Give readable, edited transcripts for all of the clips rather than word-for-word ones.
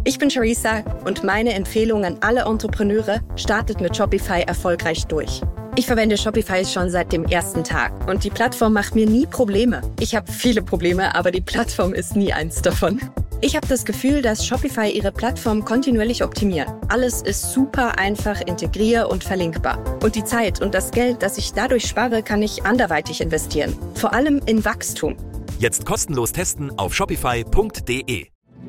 Ich bin Charissa und meine Empfehlung an alle Entrepreneure: startet mit Shopify erfolgreich durch. Ich verwende Shopify schon seit dem ersten Tag und die Plattform macht mir nie Probleme. Ich habe viele Probleme, aber die Plattform ist nie eins davon. Ich habe das Gefühl, dass Shopify ihre Plattform kontinuierlich optimiert. Alles ist super einfach integrier- und verlinkbar. Und die Zeit und das Geld, das ich dadurch spare, kann ich anderweitig investieren. Vor allem in Wachstum. Jetzt kostenlos testen auf shopify.de.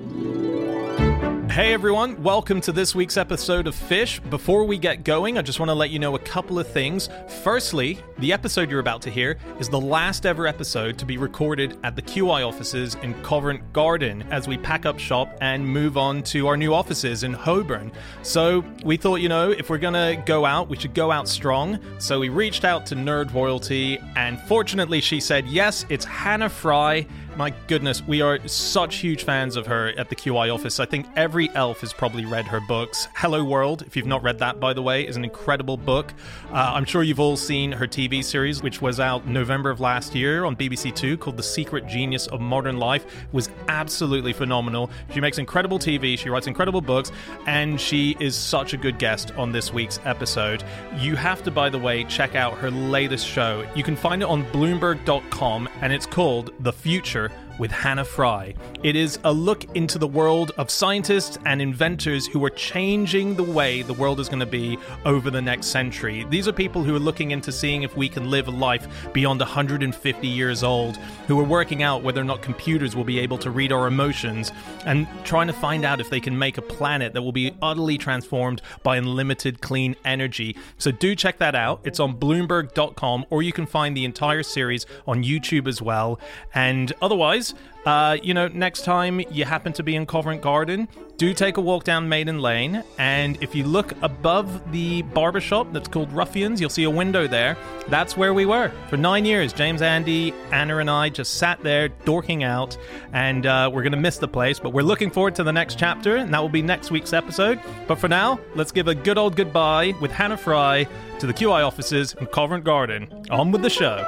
Hey everyone, welcome to this week's episode of Fish. Before we get going, I just want to let you know a couple of things. Firstly, the episode you're about to hear is the last ever episode to be recorded at the QI offices in Covent Garden as we pack up shop and move on to our new offices in Holborn. So we thought, if we're gonna go out, we should go out strong. So we reached out to Nerd Royalty, and fortunately she said yes, it's Hannah Fry. My goodness, we are such huge fans of her at the QI office. I think every elf has probably read her books. Hello World, if you've not read that, by the way, is an incredible book. I'm sure you've all seen her TV series, which was out November of last year on BBC Two, called The Secret Genius of Modern Life. It was absolutely phenomenal. She makes incredible TV, she writes incredible books, and she is such a good guest on this week's episode. You have to, by the way, check out her latest show. You can find it on Bloomberg.com, and it's called The Future with Hannah Fry. It is a look into the world of scientists and inventors who are changing the way the world is going to be over the next century. These are people who are looking into seeing if we can live a life beyond 150 years old, who are working out whether or not computers will be able to read our emotions, and trying to find out if they can make a planet that will be utterly transformed by unlimited clean energy. So do check that out. It's on Bloomberg.com, or you can find the entire series on YouTube as well. And otherwise, next time you happen to be in Covent Garden, do take a walk down Maiden Lane, and if you look above the barbershop that's called Ruffians, you'll see a window there. That's where we were for 9 years. James, Andy, Anna and I just sat there dorking out, and we're going to miss the place, but we're looking forward to the next chapter, and that will be next week's episode. But for now, let's give a good old goodbye with Hannah Fry to the QI offices in Covent Garden. On with the show.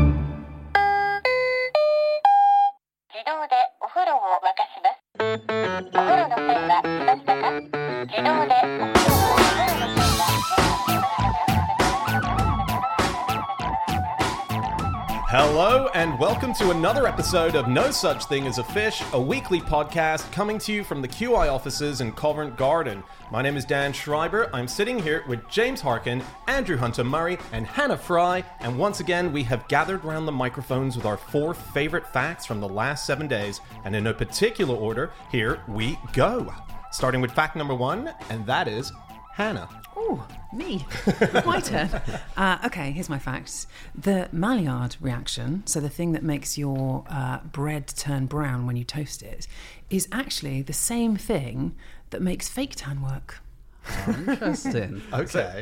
Hello and welcome to another episode of No Such Thing as a Fish, a weekly podcast coming to you from the QI offices in Covent Garden. My name is Dan Schreiber. I'm sitting here with James Harkin, Andrew Hunter-Murray, and Hannah Fry, and once again we have gathered around the microphones with our 4 favorite facts from the last 7 days, and in no particular order, here we go. Starting with fact number 1, and that is Hannah. Oh, me. My turn. Okay, here's my facts. The Maillard reaction, so the thing that makes your bread turn brown when you toast it, is actually the same thing that makes fake tan work. Oh, interesting. Okay.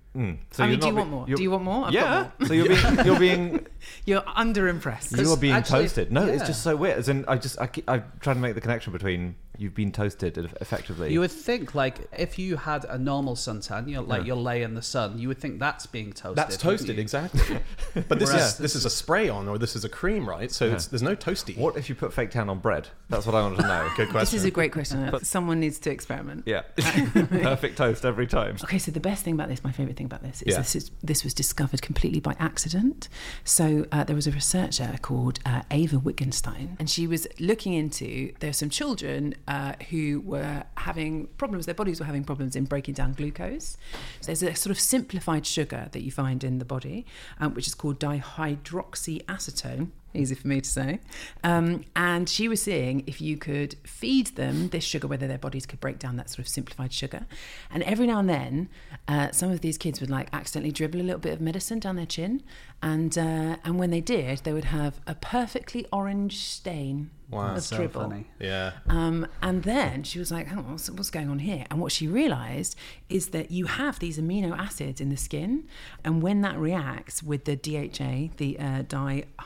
So do you want more? Do you want more? I've got more. So you're being you're underimpressed. You're being actually, toasted. No, yeah. It's just so weird. As in, I'm trying to make the connection between you've been toasted effectively. You would think, if you had a normal suntan, you're lay in the sun, you would think that's being toasted. That's toasted, exactly. But this is a spray-on, or this is a cream, right? So there's no toasty. What if you put fake tan on bread? That's what I want to know. Good question. This is a great question. Someone needs to experiment. Yeah. Perfect toast every time. Okay, so the best thing about this, my favourite thing about this, is this was discovered completely by accident. So there was a researcher called Ava Wittgenstein, and she was looking into, there were some children who were having problems, their bodies were having problems in breaking down glucose. So there's a sort of simplified sugar that you find in the body, which is called dihydroxyacetone. Easy for me to say. And she was seeing if you could feed them this sugar, whether their bodies could break down that sort of simplified sugar. And every now and then, some of these kids would accidentally dribble a little bit of medicine down their chin. And when they did, they would have a perfectly orange stain of so dribble. Funny. Yeah. And then she was like, what's going on here? And what she realised is that you have these amino acids in the skin, and when that reacts with the DHA, the dihydroxy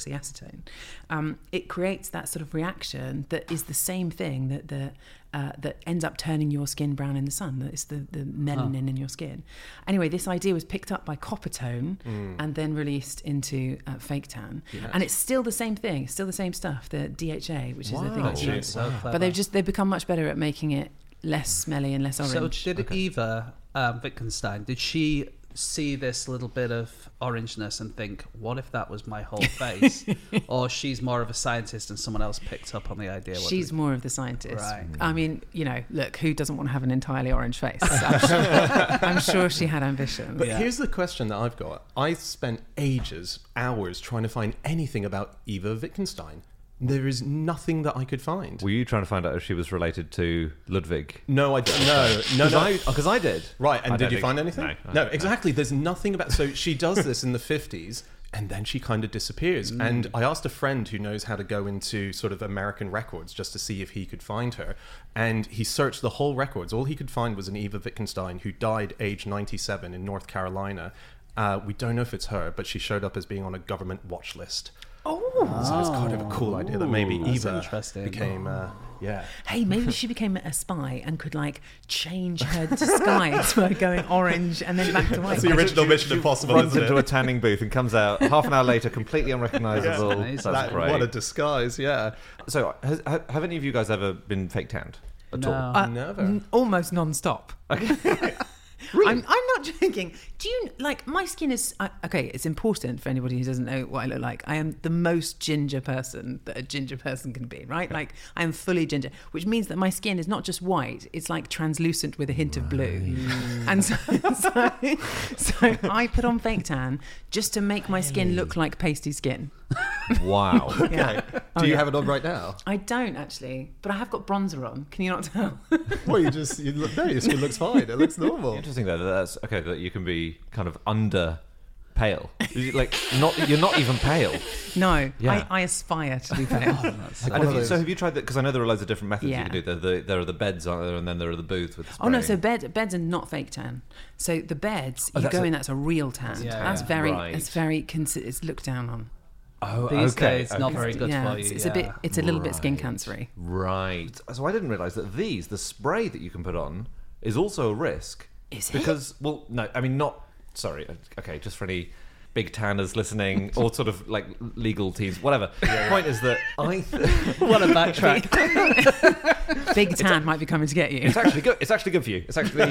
hydroxyacetone, it creates that sort of reaction that is the same thing that ends up turning your skin brown in the sun. That is the melanin in your skin. Anyway, this idea was picked up by Coppertone and then released into fake tan. Yes. And it's still the same thing. It's still the same stuff, the DHA, which is the thing that you... So but they've become much better at making it less smelly and less orange. So did Eva Wittgenstein, did she see this little bit of orangeness and think, what if that was my whole face? Or she's more of a scientist and someone else picked up on the idea? She's more of the scientist. Right. I mean, look, who doesn't want to have an entirely orange face? I'm sure she had ambition. But here's the question that I've got. I spent hours trying to find anything about Eva Wittgenstein. There is nothing that I could find. Were you trying to find out if she was related to Ludwig? No, I don't. No. Because I did. Right, and did you find anything? No, exactly. There's nothing about... So she does this in the 50s, and then she kind of disappears. And I asked a friend who knows how to go into sort of American records just to see if he could find her. And he searched the whole records. All he could find was an Eva Wittgenstein who died age 97 in North Carolina. We don't know if it's her, but she showed up as being on a government watch list. So it's kind of a cool idea that maybe Eva became... Hey, maybe she became a spy and could change her disguise by going orange and then back to white. That's the original Mission Impossible, runs into a tanning booth and comes out half an hour later completely unrecognisable. That's great. What a disguise, yeah. So have any of you guys ever been fake tanned at all? Never. Almost non-stop. Okay. Really? I'm not joking. Do you my skin is okay? It's important for anybody who doesn't know what I look like. I am the most ginger person that a ginger person can be, right? I am fully ginger, which means that my skin is not just white; it's translucent with a hint of blue. And so I put on fake tan just to make my skin look like pasty skin. Wow. Okay. Do you have it on right now? I don't actually, but I have got bronzer on. Can you not tell? Well, your skin looks fine. It looks normal. Interesting though. That's okay. That you can be kind of under pale. You're not even pale. No. Yeah. I aspire to be pale. So have you tried that? Because I know there are loads of different methods you can do. There are the beds, aren't there? And then there are the booths with the spraying. Oh no, so beds are not fake tan. So the beds, you go in, that's a real tan. That's very it's looked down on. Oh, these days, not very good for you. It's a little bit skin cancery. Right. So I didn't realise that the spray that you can put on is also a risk. Is it? Because, well, no, I mean, not... Sorry, okay, just for any big tanners listening, or sort of legal teams, whatever. The point is that What a backtrack. Big tan might be coming to get you. It's actually good. It's actually good for you. It's actually...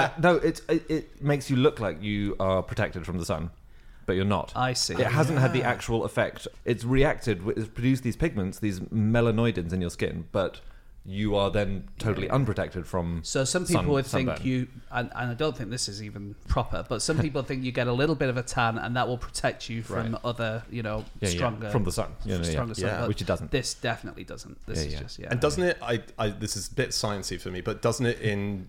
it makes you look like you are protected from the sun. But you're not. I see. It hasn't had the actual effect. It's reacted, it's produced these pigments, these melanoidins in your skin, but you are then totally unprotected from So some people would sunburn. think you, and I don't think this is even proper, but some people think you get a little bit of a tan and that will protect you from other, stronger... From the sun. Stronger sun. Which it doesn't. This definitely doesn't. This is just, And doesn't it, this is a bit sciencey for me, but doesn't it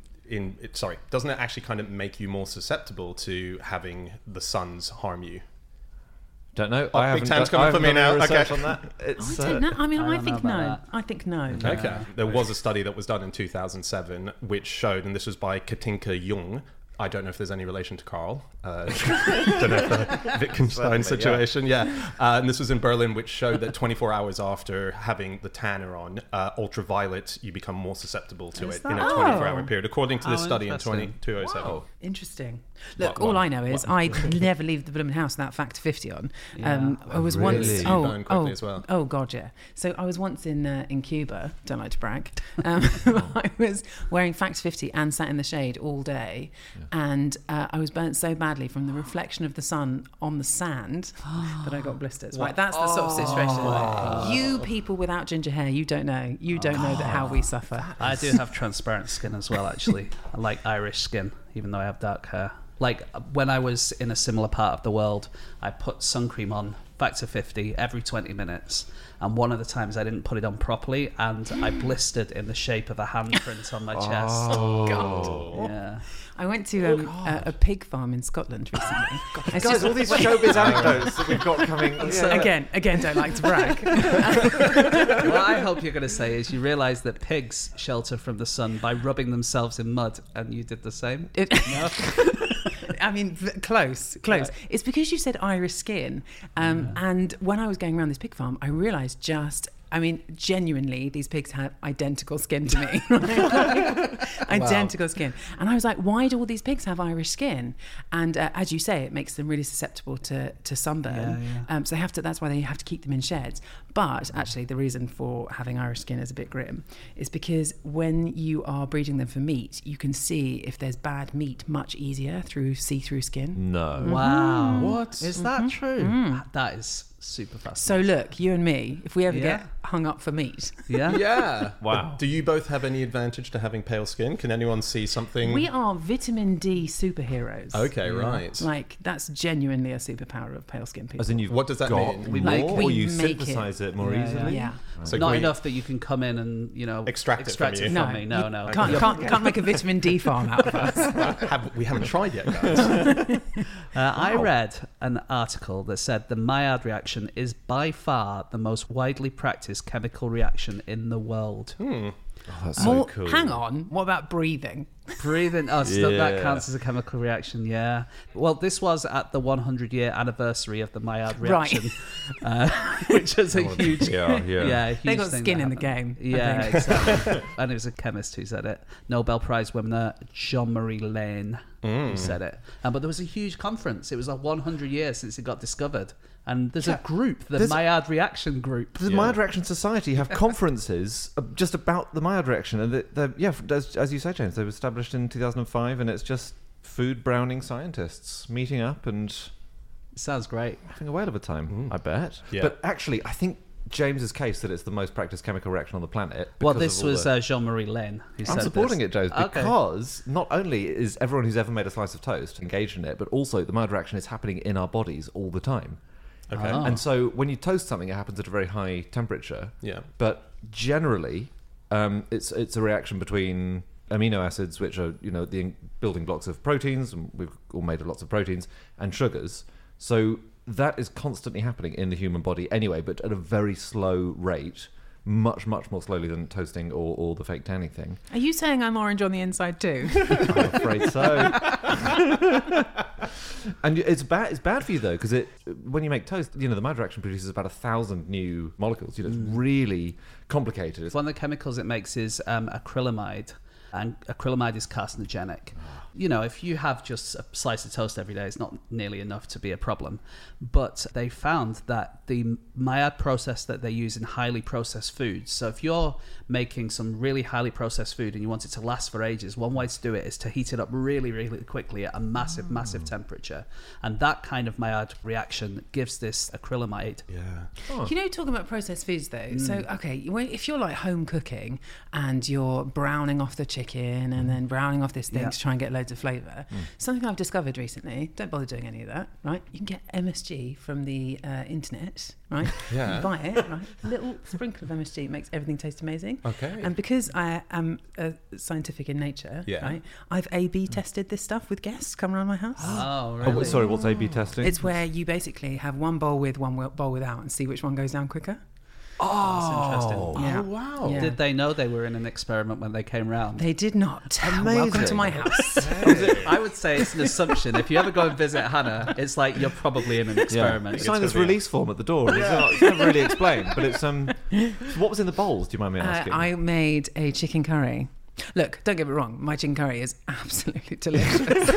doesn't it actually kind of make you more susceptible to having the suns harm you? Don't know. Big Tan's coming for me now. Okay. On that. I don't know. I mean, I think no. I think no. Okay. There was a study that was done in 2007 which showed, and this was by Katinka Jung. I don't know if there's any relation to Carl. Don't know if the Wittgenstein situation. Yeah. And this was in Berlin, which showed that 24 hours after having the tanner on, ultraviolet, you become more susceptible to it in a 24-hour period, according to this study in 2007. Wow. Interesting. Look, all I know is I never leave the blooming house without Factor 50 on. I was once... as well. Oh, God, yeah. So I was once in Cuba, don't like to brag. I was wearing Factor 50 and sat in the shade all day. And I was burnt so badly from the reflection of the sun on the sand that I got blisters. Right, that's the sort of situation. You people without ginger hair, you don't know. You don't know how we suffer. I do have transparent skin as well, actually. I like Irish skin, even though I have dark hair. When I was in a similar part of the world, I put sun cream on, Factor 50, every 20 minutes. And one of the times I didn't put it on properly, and I blistered in the shape of a handprint on my chest. Oh, God. Yeah. I went to a pig farm in Scotland recently. Guys, all these showbiz anecdotes that we've got coming. Again, don't like to brag. What I hope you're going to say is you realise that pigs shelter from the sun by rubbing themselves in mud, and you did the same? No. I mean, close. Right. It's because you said Irish skin. And when I was going around this pig farm, I realised genuinely, these pigs have identical skin to me. Identical skin. And I was like, why do all these pigs have Irish skin? And as you say, it makes them really susceptible to sunburn. So that's why they have to keep them in sheds. But actually, the reason for having Irish skin is a bit grim. Is because when you are breeding them for meat, you can see if there's bad meat much easier through see-through skin. No. Wow. What? Is that true? That is super fascinating. So look, you and me, if we ever get hung up for meat. Yeah. Wow. Do you both have any advantage to having pale skin? Can anyone see something? We are vitamin D superheroes. Okay, right. Like, that's genuinely a superpower of pale skin people. As in, you've What does that got mean? more, Like, or we you make synthesize it more easily? Yeah. So Not we- enough that you can come in and, Extract it from you. from me. No. Can't make a vitamin D farm out of us. We haven't tried yet, guys. I read an article that said the Maillard reaction is by far the most widely practiced chemical reaction in the world. Oh, that's so cool. Hang on, what about breathing? Breathing, still that Yeah. counts as a chemical reaction, yeah. Well, this was at the 100-year anniversary of the Maillard Right. reaction, which is a huge, Yeah. a huge They got thing skin that in the happened. game. I Yeah, think. exactly. And it was a chemist who said it. Nobel Prize winner Jean-Marie Lane who said it. But there was a huge conference. It was 100 years since it got discovered. And there's a group, the Maillard Reaction Group. The Maillard Reaction Society have conferences just about the Maillard Reaction, and as you say, James, they were established in 2005, and it's just food browning scientists meeting up and Sounds great. having a whale of a time. I bet. Yeah. But actually, I think James's case that it's the most practiced chemical reaction on the planet. Well, because this of all was the- Jean-Marie Lane who said I'm supporting this. it, James, Okay. because not only is everyone who's ever made a slice of toast engaged in it, but also the Maillard reaction is happening in our bodies all the time. Okay. And so when you toast something, it happens at a very high temperature. Yeah. But generally, it's a reaction between amino acids, which are the building blocks of proteins, and we've all made lots of proteins, and sugars. So that is constantly happening in the human body anyway, but at a very slow rate, much, much more slowly than toasting or the fake tanning thing. Are you saying I'm orange on the inside too? I'm afraid so. And it's bad for you though, because when you make toast, the Maillard reaction produces about 1,000 new molecules. It's really complicated. It's One of the chemicals it makes is acrylamide, and acrylamide is carcinogenic. If you have just a slice of toast every day, it's not nearly enough to be a problem. But they found that the Maillard process that they use in highly processed foods, so if you're making some really highly processed food and you want it to last for ages, one way to do it is to heat it up really, really quickly at a massive, massive temperature. And that kind of Maillard reaction gives this acrylamide. Yeah. Talking about processed foods though, so okay, if you're like home cooking and you're browning off the chicken and then browning off this thing to try and get loads of flavour, something I've discovered recently, don't bother doing any of that, right? You can get MSG from the internet, right? Yeah. You buy it, right? A little sprinkle of MSG makes everything taste amazing. Okay. And because I am scientific in nature, right, I've A/B tested this stuff with guests come around my house. Oh, really? sorry, what's A/B testing? It's where you basically have one bowl with, one bowl without, and see which one goes down quicker. That's interesting. Yeah. Oh, wow. Yeah. Did they know they were in an experiment when they came round? They did not. Amazing. Welcome to my house. I would say it's an assumption. If you ever go and visit Hannah, it's like you're probably in an experiment. You sign this release form at the door. It's not really explained, but it's what was in the bowls? Do you mind me asking? I made a chicken curry. Look, don't get me wrong, my chicken curry is absolutely delicious.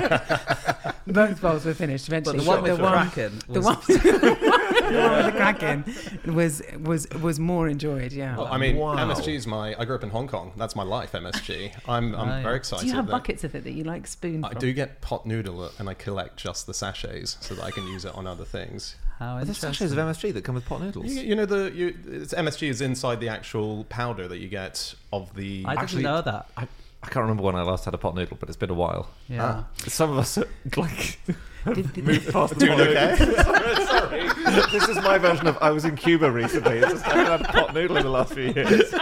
Both bowls were finished eventually. But the one with the Kraken The was- one with the Kraken was more enjoyed, yeah. Well, I mean, Wow. MSG is I grew up in Hong Kong. That's my life, MSG. I'm very excited. Do you have that- buckets of it that you like spoon I from? do get pot noodle and I collect just the sachets so that I can use it on other things. How Are there sachets of MSG that come with pot noodles? It's MSG is inside the actual powder that you get of the. I didn't know that. I can't remember when I last had a pot noodle, but it's been a while. Yeah. Some of us are like Did- moved past the Doing pot okay? noodle. Sorry. This is my version of I was in Cuba recently. It's just I haven't had pot noodle in the last few years.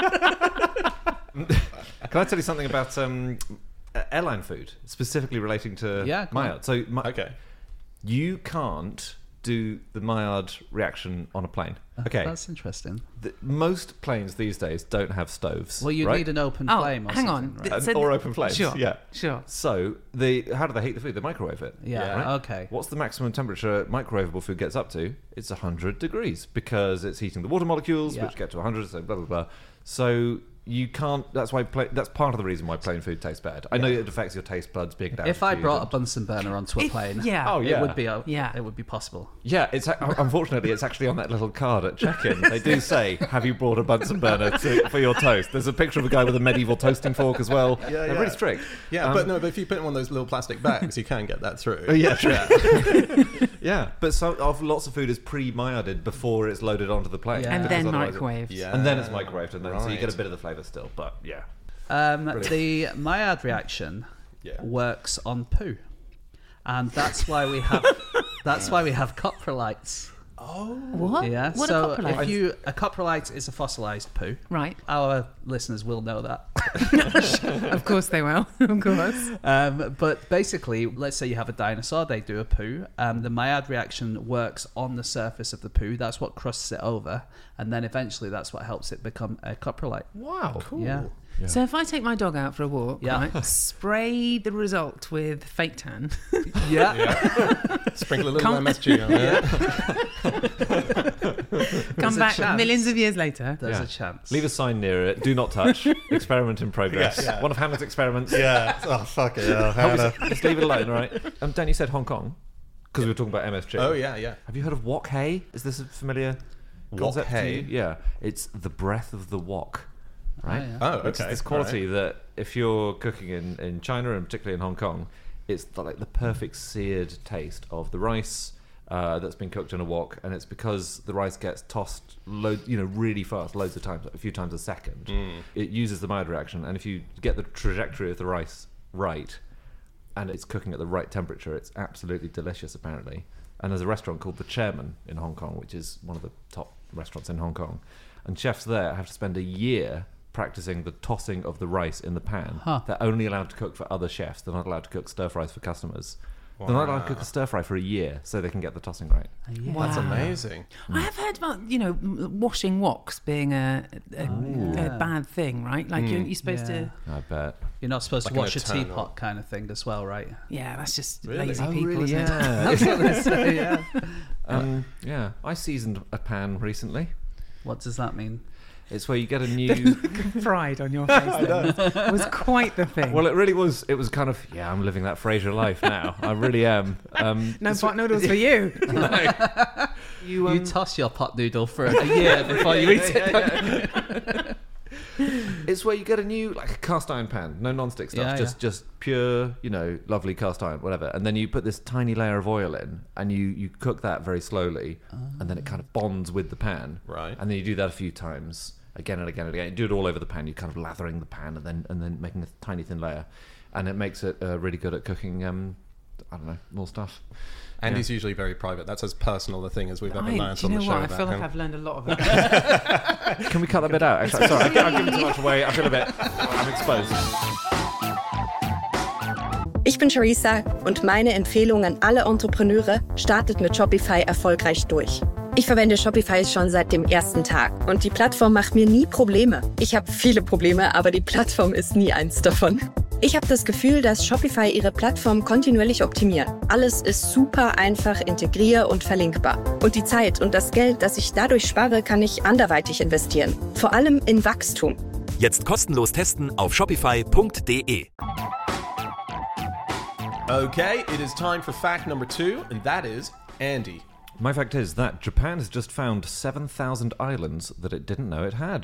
Can I tell you something about airline food, specifically relating to Yeah, go on. Maillard? So Okay. you can't do the Maillard reaction on a plane. Okay. That's interesting. Most planes these days don't have stoves. Well, you right? need an open flame or hang something, on. right? So Or open flames. Sure. Yeah. Sure. So, how do they heat the food? They microwave it. Yeah, right? okay. What's the maximum temperature microwavable food gets up to? It's 100 degrees because it's heating the water molecules, which get to 100, so blah, blah, blah. So you can't... That's why that's part of the reason why plain food tastes bad. I know it affects your taste buds being down. If I brought a Bunsen burner onto a plane, it would be it would be possible. Yeah, it's unfortunately it's actually on that little card at check-in. They do say, "Have you brought a Bunsen burner for your toast?" There's a picture of a guy with a medieval toasting fork as well. Yeah, They're really strict. Yeah, but if you put it in one of those little plastic bags, you can get that through. Yeah, true. Yeah, but lots of food is pre-Maillarded before it's loaded onto the plane, Yeah. And then otherwise microwaved. Yeah. and then it's microwaved, and then so you Right. get a bit of the flavour still. But yeah, The Maillard reaction works on poo, and that's why we have coprolites. What? Yeah. What so are coprolites? a coprolite is a fossilized poo. Right. Our listeners will know that. Of course they will. Of course. But basically, let's say you have a dinosaur, they do a poo. The Maillard reaction works on the surface of the poo. That's what crusts it over, and then eventually that's what helps it become a coprolite. wow, cool. Yeah. So if I take my dog out for a walk, Yeah. right, spray the result with fake tan, Yeah. Sprinkle a little Come- MSG on it. come a back chance. millions of years later. There's a chance. Leave a sign near it. Do not touch. Experiment in progress. Yeah. One of Hannah's experiments. Yeah. Oh, fuck it. Yeah, Hannah. Just leave it alone, right? Dan, you said Hong Kong because we were talking about MSG. Oh, yeah. Have you heard of wok hei? Is this a familiar concept to hei? you? Yeah, it's the breath of the wok, right? yeah. Oh, It's okay. this quality that if you're cooking in China and particularly in Hong Kong, it's like the perfect seared taste of the rice that's been cooked in a wok, and it's because the rice gets tossed really fast, loads of times, a few times a second. It uses the Maillard reaction, and if you get the trajectory of the rice right, and it's cooking at the right temperature, it's absolutely delicious, apparently. And there's a restaurant called The Chairman in Hong Kong, which is one of the top restaurants in Hong Kong, and chefs there have to spend a year practicing the tossing of the rice in the pan. They're only allowed to cook for other chefs. They're not allowed to cook stir fries for customers. They're not allowed to cook a stir fry for a year so they can get the tossing right. Wow. That's amazing. I have heard about washing woks being a bad thing, right? Like you're supposed to. I bet. You're not supposed Like to an wash a eternal. teapot kind of thing as well, right? Yeah, that's just Really? lazy Oh, people, really? isn't it? That's what they say, yeah. Yeah. I seasoned a pan recently. What does that mean? It's where you get a new... Pride on your face then was quite the thing. Well, it really was. It was kind of, I'm living that Frasier life now. I really am. No pot noodles for you. You toss your pot noodle for a year before you eat it. It's where you get a new, like a cast iron pan, no non-stick stuff, Yeah, just pure, lovely cast iron, whatever. And then you put this tiny layer of oil in, and you cook that very slowly, and then it kind of bonds with the pan. Right. And then you do that a few times, again and again and again. You do it all over the pan. You're kind of lathering the pan and then making a tiny thin layer, and it makes it really good at cooking. I don't know, more stuff. Andy's usually very private. That's as personal a thing as we've ever learned Do on you the know show. what? I about feel like him. I've learned a lot of it. Can we cut that bit out? Actually, sorry, I've given too much away. I feel a bit... I'm exposed. Ich bin Charissa und meine Empfehlung an alle Entrepreneure: startet mit Shopify erfolgreich durch. Ich verwende Shopify schon seit dem ersten Tag und die Plattform macht mir nie Probleme. Ich habe viele Probleme, aber die Plattform ist nie eins davon. Ich habe das Gefühl, dass Shopify ihre Plattform kontinuierlich optimiert. Alles ist super einfach integrier- und verlinkbar. Und die Zeit und das Geld, das ich dadurch spare, kann ich anderweitig investieren. Vor allem in Wachstum. Jetzt kostenlos testen auf shopify.de. Okay, it is time for fact number 2, and that is Andy. My fact is that Japan has just found 7,000 islands that it didn't know it had.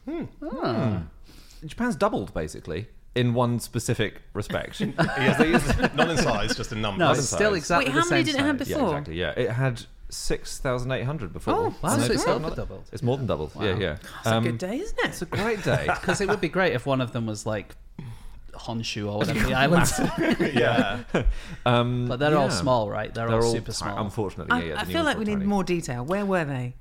Japan's doubled, basically, in one specific respect. Not in size, just in numbers. No, in it's still size. exactly Wait, the how many same did it have size. before? Yeah, exactly. Yeah, it had 6,800 before. Oh, Wow, And so they it's found over another- doubled. It's more than doubled. Wow. Yeah. It's a good day, isn't it? It's a great day. Because it would be great if one of them was like Honshu or whatever the islands. Yeah. But they're all Yeah. small, right? They're all super small. Unfortunately, I the feel like we need tiny. more detail. Where were they?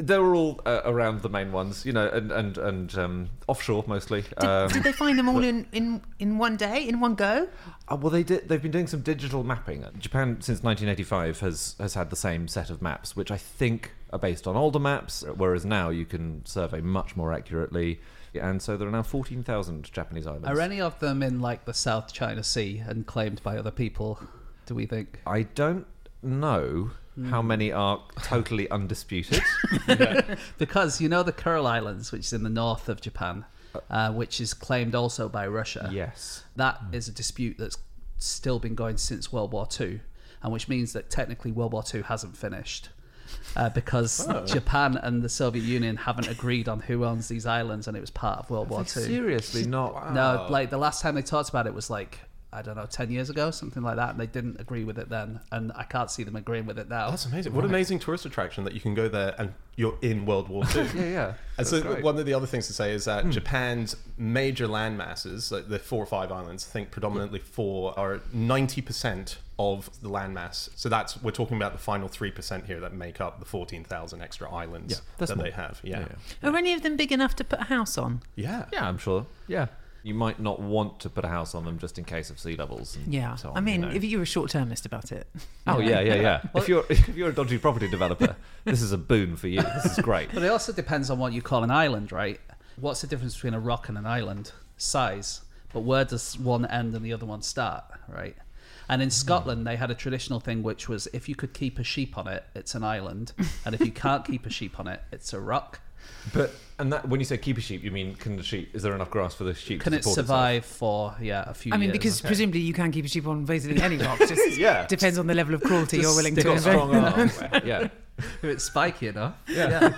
They were all around the main ones, and offshore mostly. Did they find them all in one day, in one go? Well, they did. They've been doing some digital mapping. Japan, since 1985, has had the same set of maps, which I think are based on older maps, whereas now you can survey much more accurately. And so there are now 14,000 Japanese islands. Are any of them in like the South China Sea and claimed by other people, do we think? I don't know how many are totally undisputed. Because the Kuril Islands, which is in the north of Japan, which is claimed also by Russia. Yes. That is a dispute that's still been going since World War II, and which means that technically World War II hasn't finished. Because Japan and the Soviet Union haven't agreed on who owns these islands, and it was part of World War II. Seriously, not. Wow. No, like the last time they talked about it was like, I don't know, 10 years ago, something like that, and they didn't agree with it then, and I can't see them agreeing with it now. That's amazing. What an amazing tourist attraction that you can go there and you're in World War II. Yeah. And so one of the other things to say is that Japan's major land masses, like the 4 or 5 islands, I think predominantly 4, are 90% of the land mass. So we're talking about the final 3% here that make up the 14,000 extra islands that they have. Yeah. Are any of them big enough to put a house on? Yeah. Yeah, I'm sure. Yeah. You might not want to put a house on them just in case of sea levels. And so on, I mean, if you were short-termist about it. Oh, yeah. If you're a dodgy property developer, this is a boon for you. This is great. But it also depends on what you call an island, right? What's the difference between a rock and an island? Size. But where does one end and the other one start, right? And in Scotland, they had a traditional thing, which was if you could keep a sheep on it, it's an island. And if you can't keep a sheep on it, it's a rock. And that when you say keep a sheep, you mean is there enough grass for the sheep can to support it survive for a few years? I mean, because presumably you can keep a sheep on basically any rock. Just depends on the level of cruelty you're willing to invest. Strong arms. Yeah. If it's spiky enough. Yeah.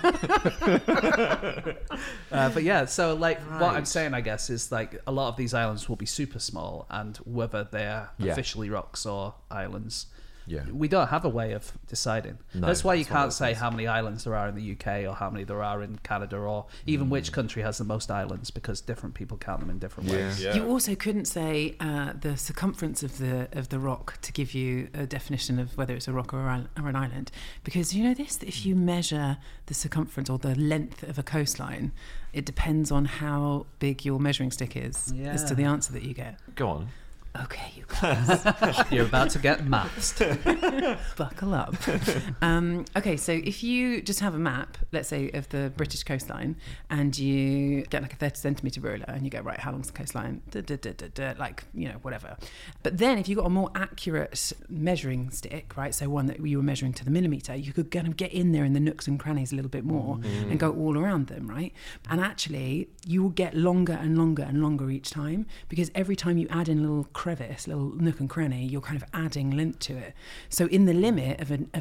But yeah, so like what I'm saying, I guess, is like a lot of these islands will be super small, and whether they're officially rocks or islands, we don't have a way of deciding. That's why you can't say how many islands there are in the UK or how many there are in Canada, or even which country has the most islands, because different people count them in different ways. Yeah. You also couldn't say the circumference of the rock to give you a definition of whether it's a rock or an island, because you know this, that if you measure the circumference or the length of a coastline, it depends on how big your measuring stick is as to the answer that you get. Go on. Okay, you guys. You're about to get mathsed. Buckle up. Okay, so if you just have a map, let's say, of the British coastline, and you get like a 30 centimetre ruler, and you go, right, how long's the coastline? Like, whatever. But then if you've got a more accurate measuring stick, right, so one that you were measuring to the millimetre, you could kind of get in there in the nooks and crannies a little bit more and go all around them, right? And actually, you will get longer and longer and longer each time, because every time you add in a little crevice, little nook and cranny, you're kind of adding length to it. So in the limit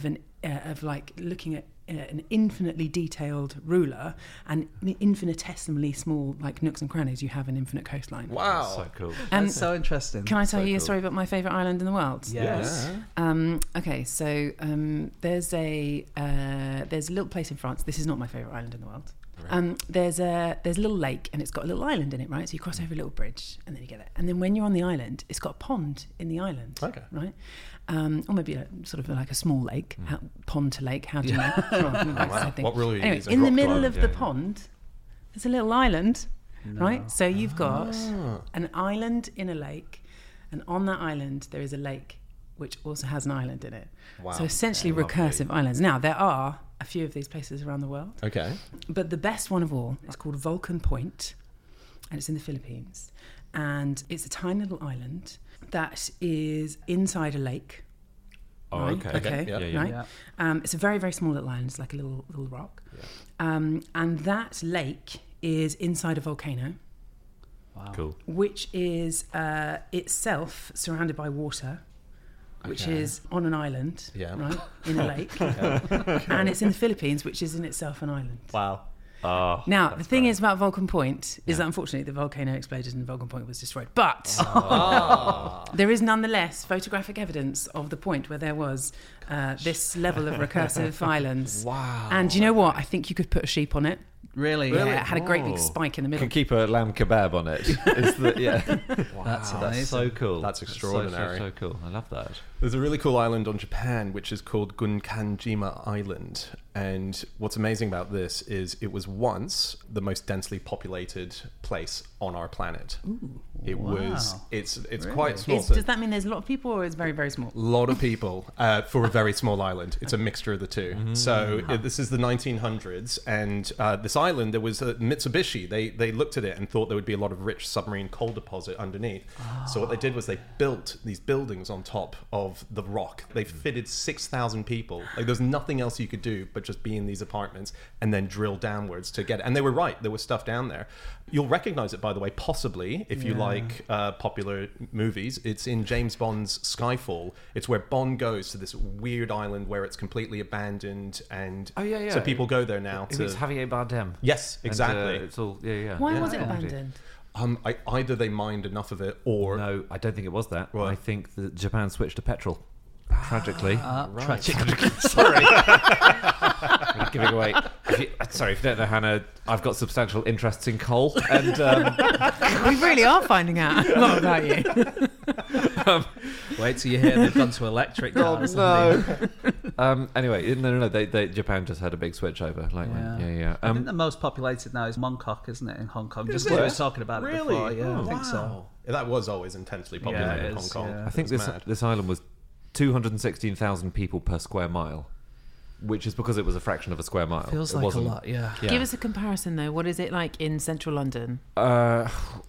of like looking at an infinitely detailed ruler and infinitesimally small like nooks and crannies, you have an infinite coastline. Wow, that's so cool. That's so interesting. Can I tell you a story about my favourite island in the world? Yes. Okay, so there's a little place in France. This is not my favourite island in the world. There's a little lake, and it's got a little island in it, right? So you cross over a little bridge, and then you get there. And then when you're on the island, it's got a pond in the island, right? Or maybe sort of like a small lake, pond to lake. How do you know? What really anyway, in the middle of the pond, there's a little island, right? So you've got an island in a lake, and on that island there is a lake which also has an island in it. Wow. So essentially recursive islands. Now, there are a few of these places around the world. Okay. But the best one of all is called Vulcan Point, and it's in the Philippines. And it's a tiny little island that is inside a lake. Oh, right? okay. Yeah. Right? It's a very, very small little island. It's like a little rock. Yeah. And that lake is inside a volcano. Wow. Cool. Which is itself surrounded by water, which is on an island, right, in a lake. And it's in the Philippines, which is in itself an island. Wow. Now, the thing is about Vulcan Point is that unfortunately the volcano exploded and Vulcan Point was destroyed. But there is nonetheless photographic evidence of the point where there was this level of recursive islands. Wow. And you know what? I think you could put a sheep on it. Really? Yeah, it had a great big spike in the middle. Can keep a lamb kebab on it. Wow, That's amazing. so cool. That's extraordinary. So cool. I love that. There's a really cool island on Japan which is called Gunkanjima Island, and what's amazing about this is it was once the most densely populated place on our planet. It was. It's quite small. Does that mean there's a lot of people, or it's very, very small? A lot of people for a very small island. It's a mixture of the two. So this is the 1900s, and this island, there was a Mitsubishi. They looked at it and thought there would be a lot of rich submarine coal deposit underneath. So what they did was they built these buildings on top of the rock. They fitted 6,000 people. Like there's nothing else you could do but just be in these apartments and then drill downwards to get it. And they were right. There was stuff down there. You'll recognize it, by the way, possibly, if you like popular movies. It's in James Bond's Skyfall. It's where Bond goes to this weird island where it's completely abandoned, and so people go there now. It's Javier Bardem. Yes, exactly. And, it's all Why was it abandoned? Either they mined enough of it, or no, I don't think it was that. What? I think that Japan switched to petrol. Tragically. Tragically. Sorry. I'm giving away. If you don't know, Hannah, I've got substantial interests in coal, and we really are finding out a lot about you. Wait till you hear they've gone to electric cars. Anyway, no. They Japan just had a big switch over. I think the most populated now is Mongkok, isn't it, in Hong Kong? Just we were talking about it before. Yeah, I think so. That was always intensely populated in Hong Kong. I think this island was 216,000 people per square mile, which is because it was a fraction of a square mile. Feels like a lot, yeah. Give us a comparison, though. What is it like in central London? I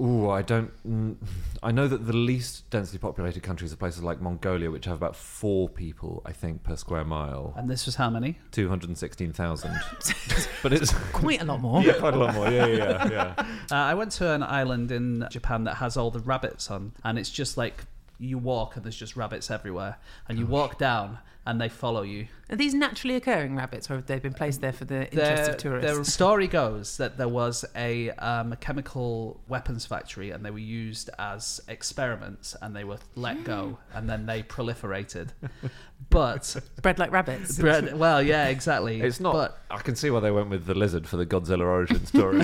know that the least densely populated countries are places like Mongolia, which have about 4 people, I think, per square mile. And this was how many? 216,000. But it's quite a lot more. Yeah, quite a lot more. Yeah. I went to an island in Japan that has all the rabbits on, and it's just like you walk and there's just rabbits everywhere, and you walk down and they follow you. Are these naturally occurring rabbits, or have they been placed there for the interest of tourists? The story goes that there was a chemical weapons factory, and they were used as experiments, and they were let go, and then they proliferated. But bred like rabbits. Well, yeah, exactly. It's not. But I can see why they went with the lizard for the Godzilla origin story.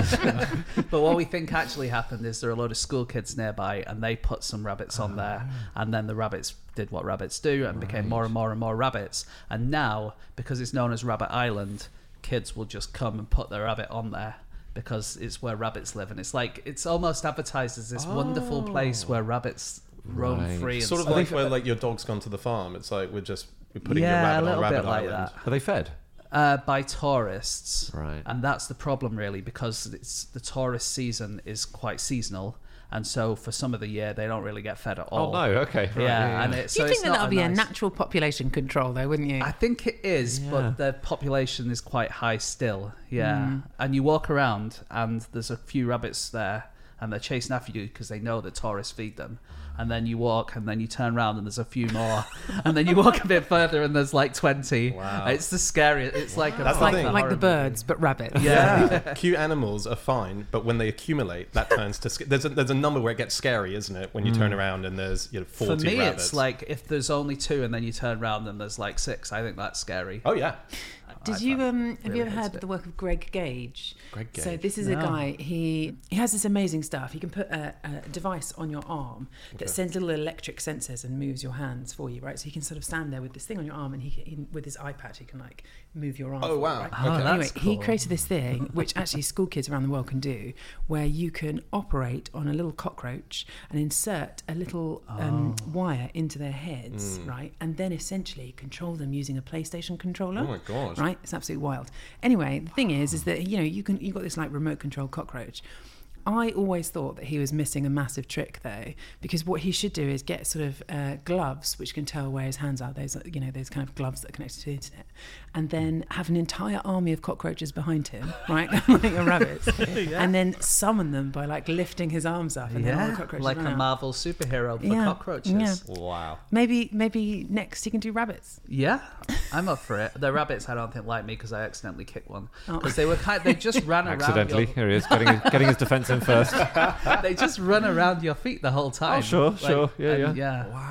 But what we think actually happened is there are a lot of school kids nearby, and they put some rabbits on there, and then the rabbits did what rabbits do and became more and more and more rabbits. And now, because it's known as Rabbit Island, kids will just come and put their rabbit on there because it's where rabbits live, and it's almost advertised as this wonderful place where rabbits roam free. And sort of like where your dog's gone to the farm. It's like we're putting your rabbit on Rabbit Island. That. Are they fed? By tourists, right? And that's the problem, really, because the tourist season is quite seasonal. And so for some of the year, they don't really get fed at all. Oh, no, okay. Right, yeah. And you'd think that would be a natural population control, though, wouldn't you? I think it is, but the population is quite high still. Yeah. And you walk around, and there's a few rabbits there, and they're chasing after you because they know that tourists feed them. And then you walk, and then you turn around, and there's a few more. And then you walk a bit further, and there's like 20. Wow. It's the scariest. It's like like the birds, but rabbits. Yeah. Cute animals are fine, but when they accumulate, that turns to... There's a number where it gets scary, isn't it? When you turn around and there's 40 rabbits. For me, it's like if there's only 2 and then you turn around and there's like 6. I think that's scary. Oh, yeah. Have you ever heard of the work of Greg Gage? Greg Gage. So this is a guy, he has this amazing stuff. You can put a device on your arm that sends little electric sensors and moves your hands for you, right? So you can sort of stand there with this thing on your arm, and he with his iPad, he can like move your arm. Oh, wow. Right? Okay. Anyway, he created this thing, which actually school kids around the world can do, where you can operate on a little cockroach and insert a little wire into their heads, right? And then essentially control them using a PlayStation controller. Oh my God. Right? It's absolutely wild. Anyway, the thing is that you've got this like remote control cockroach. I always thought that he was missing a massive trick, though, because what he should do is get sort of gloves which can tell where his hands are. Those those kind of gloves that are connected to the internet, and then have an entire army of cockroaches behind him, right, like a rabbits, and then summon them by like lifting his arms up, and then all the cockroaches like run a out. Marvel superhero for cockroaches. Yeah. Wow. Maybe next he can do rabbits. Yeah, I'm up for it. The rabbits, I don't think like me because I accidentally kicked one because they just ran around. Accidentally, here he is getting his defence in first. They just run around your feet the whole time. Oh, sure. Yeah. Yeah. Wow.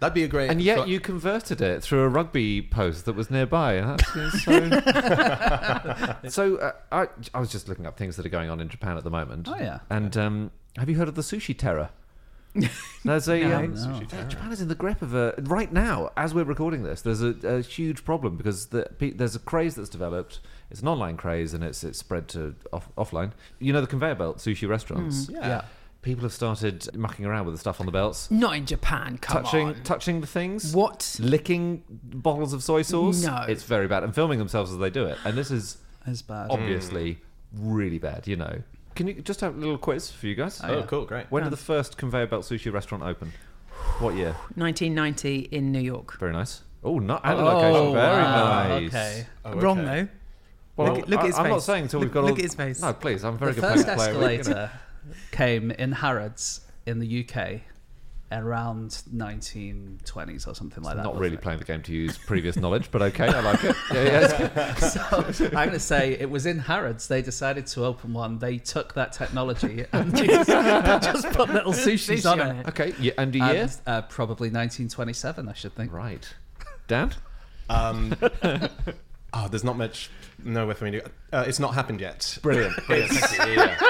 That'd be a great... And yet you converted it through a rugby post that was nearby. That's so... So I was just looking up things that are going on in Japan at the moment. Oh, yeah. And have you heard of the sushi terror? There's a Japan is in the grip of a... Right now, as we're recording this, there's a huge problem because there's a craze that's developed. It's an online craze and it's spread to offline. You know the conveyor belt sushi restaurants? Yeah. People have started mucking around with the stuff on the belts. Not in Japan, come on. Touching the things. What? Licking bottles of soy sauce. No. It's very bad. And filming themselves as they do it. And this is It's bad. obviously really bad, you know. Can you just have a little quiz for you guys? Oh, cool, great. When did the first conveyor belt sushi restaurant open? What year? 1990 in New York. Very nice. Oh, not at a location. Very nice. Okay. Wrong though. Well, Look at his I'm face. not saying until we've got Look all... at his face. No, please. I'm very The good first poker player. escalator came in Harrods in the UK around 1920s or something like that. Not wasn't really it? playing the game to use previous knowledge, but okay, I like it. Yeah. So I'm going to say it was in Harrods. They decided to open one. They took that technology and just put little sushis on it. Okay, yeah, and a year? And, probably 1927, I should think. Right. Dan? There's not much nowhere for me to... it's not happened yet. Brilliant. Thank you. Yeah.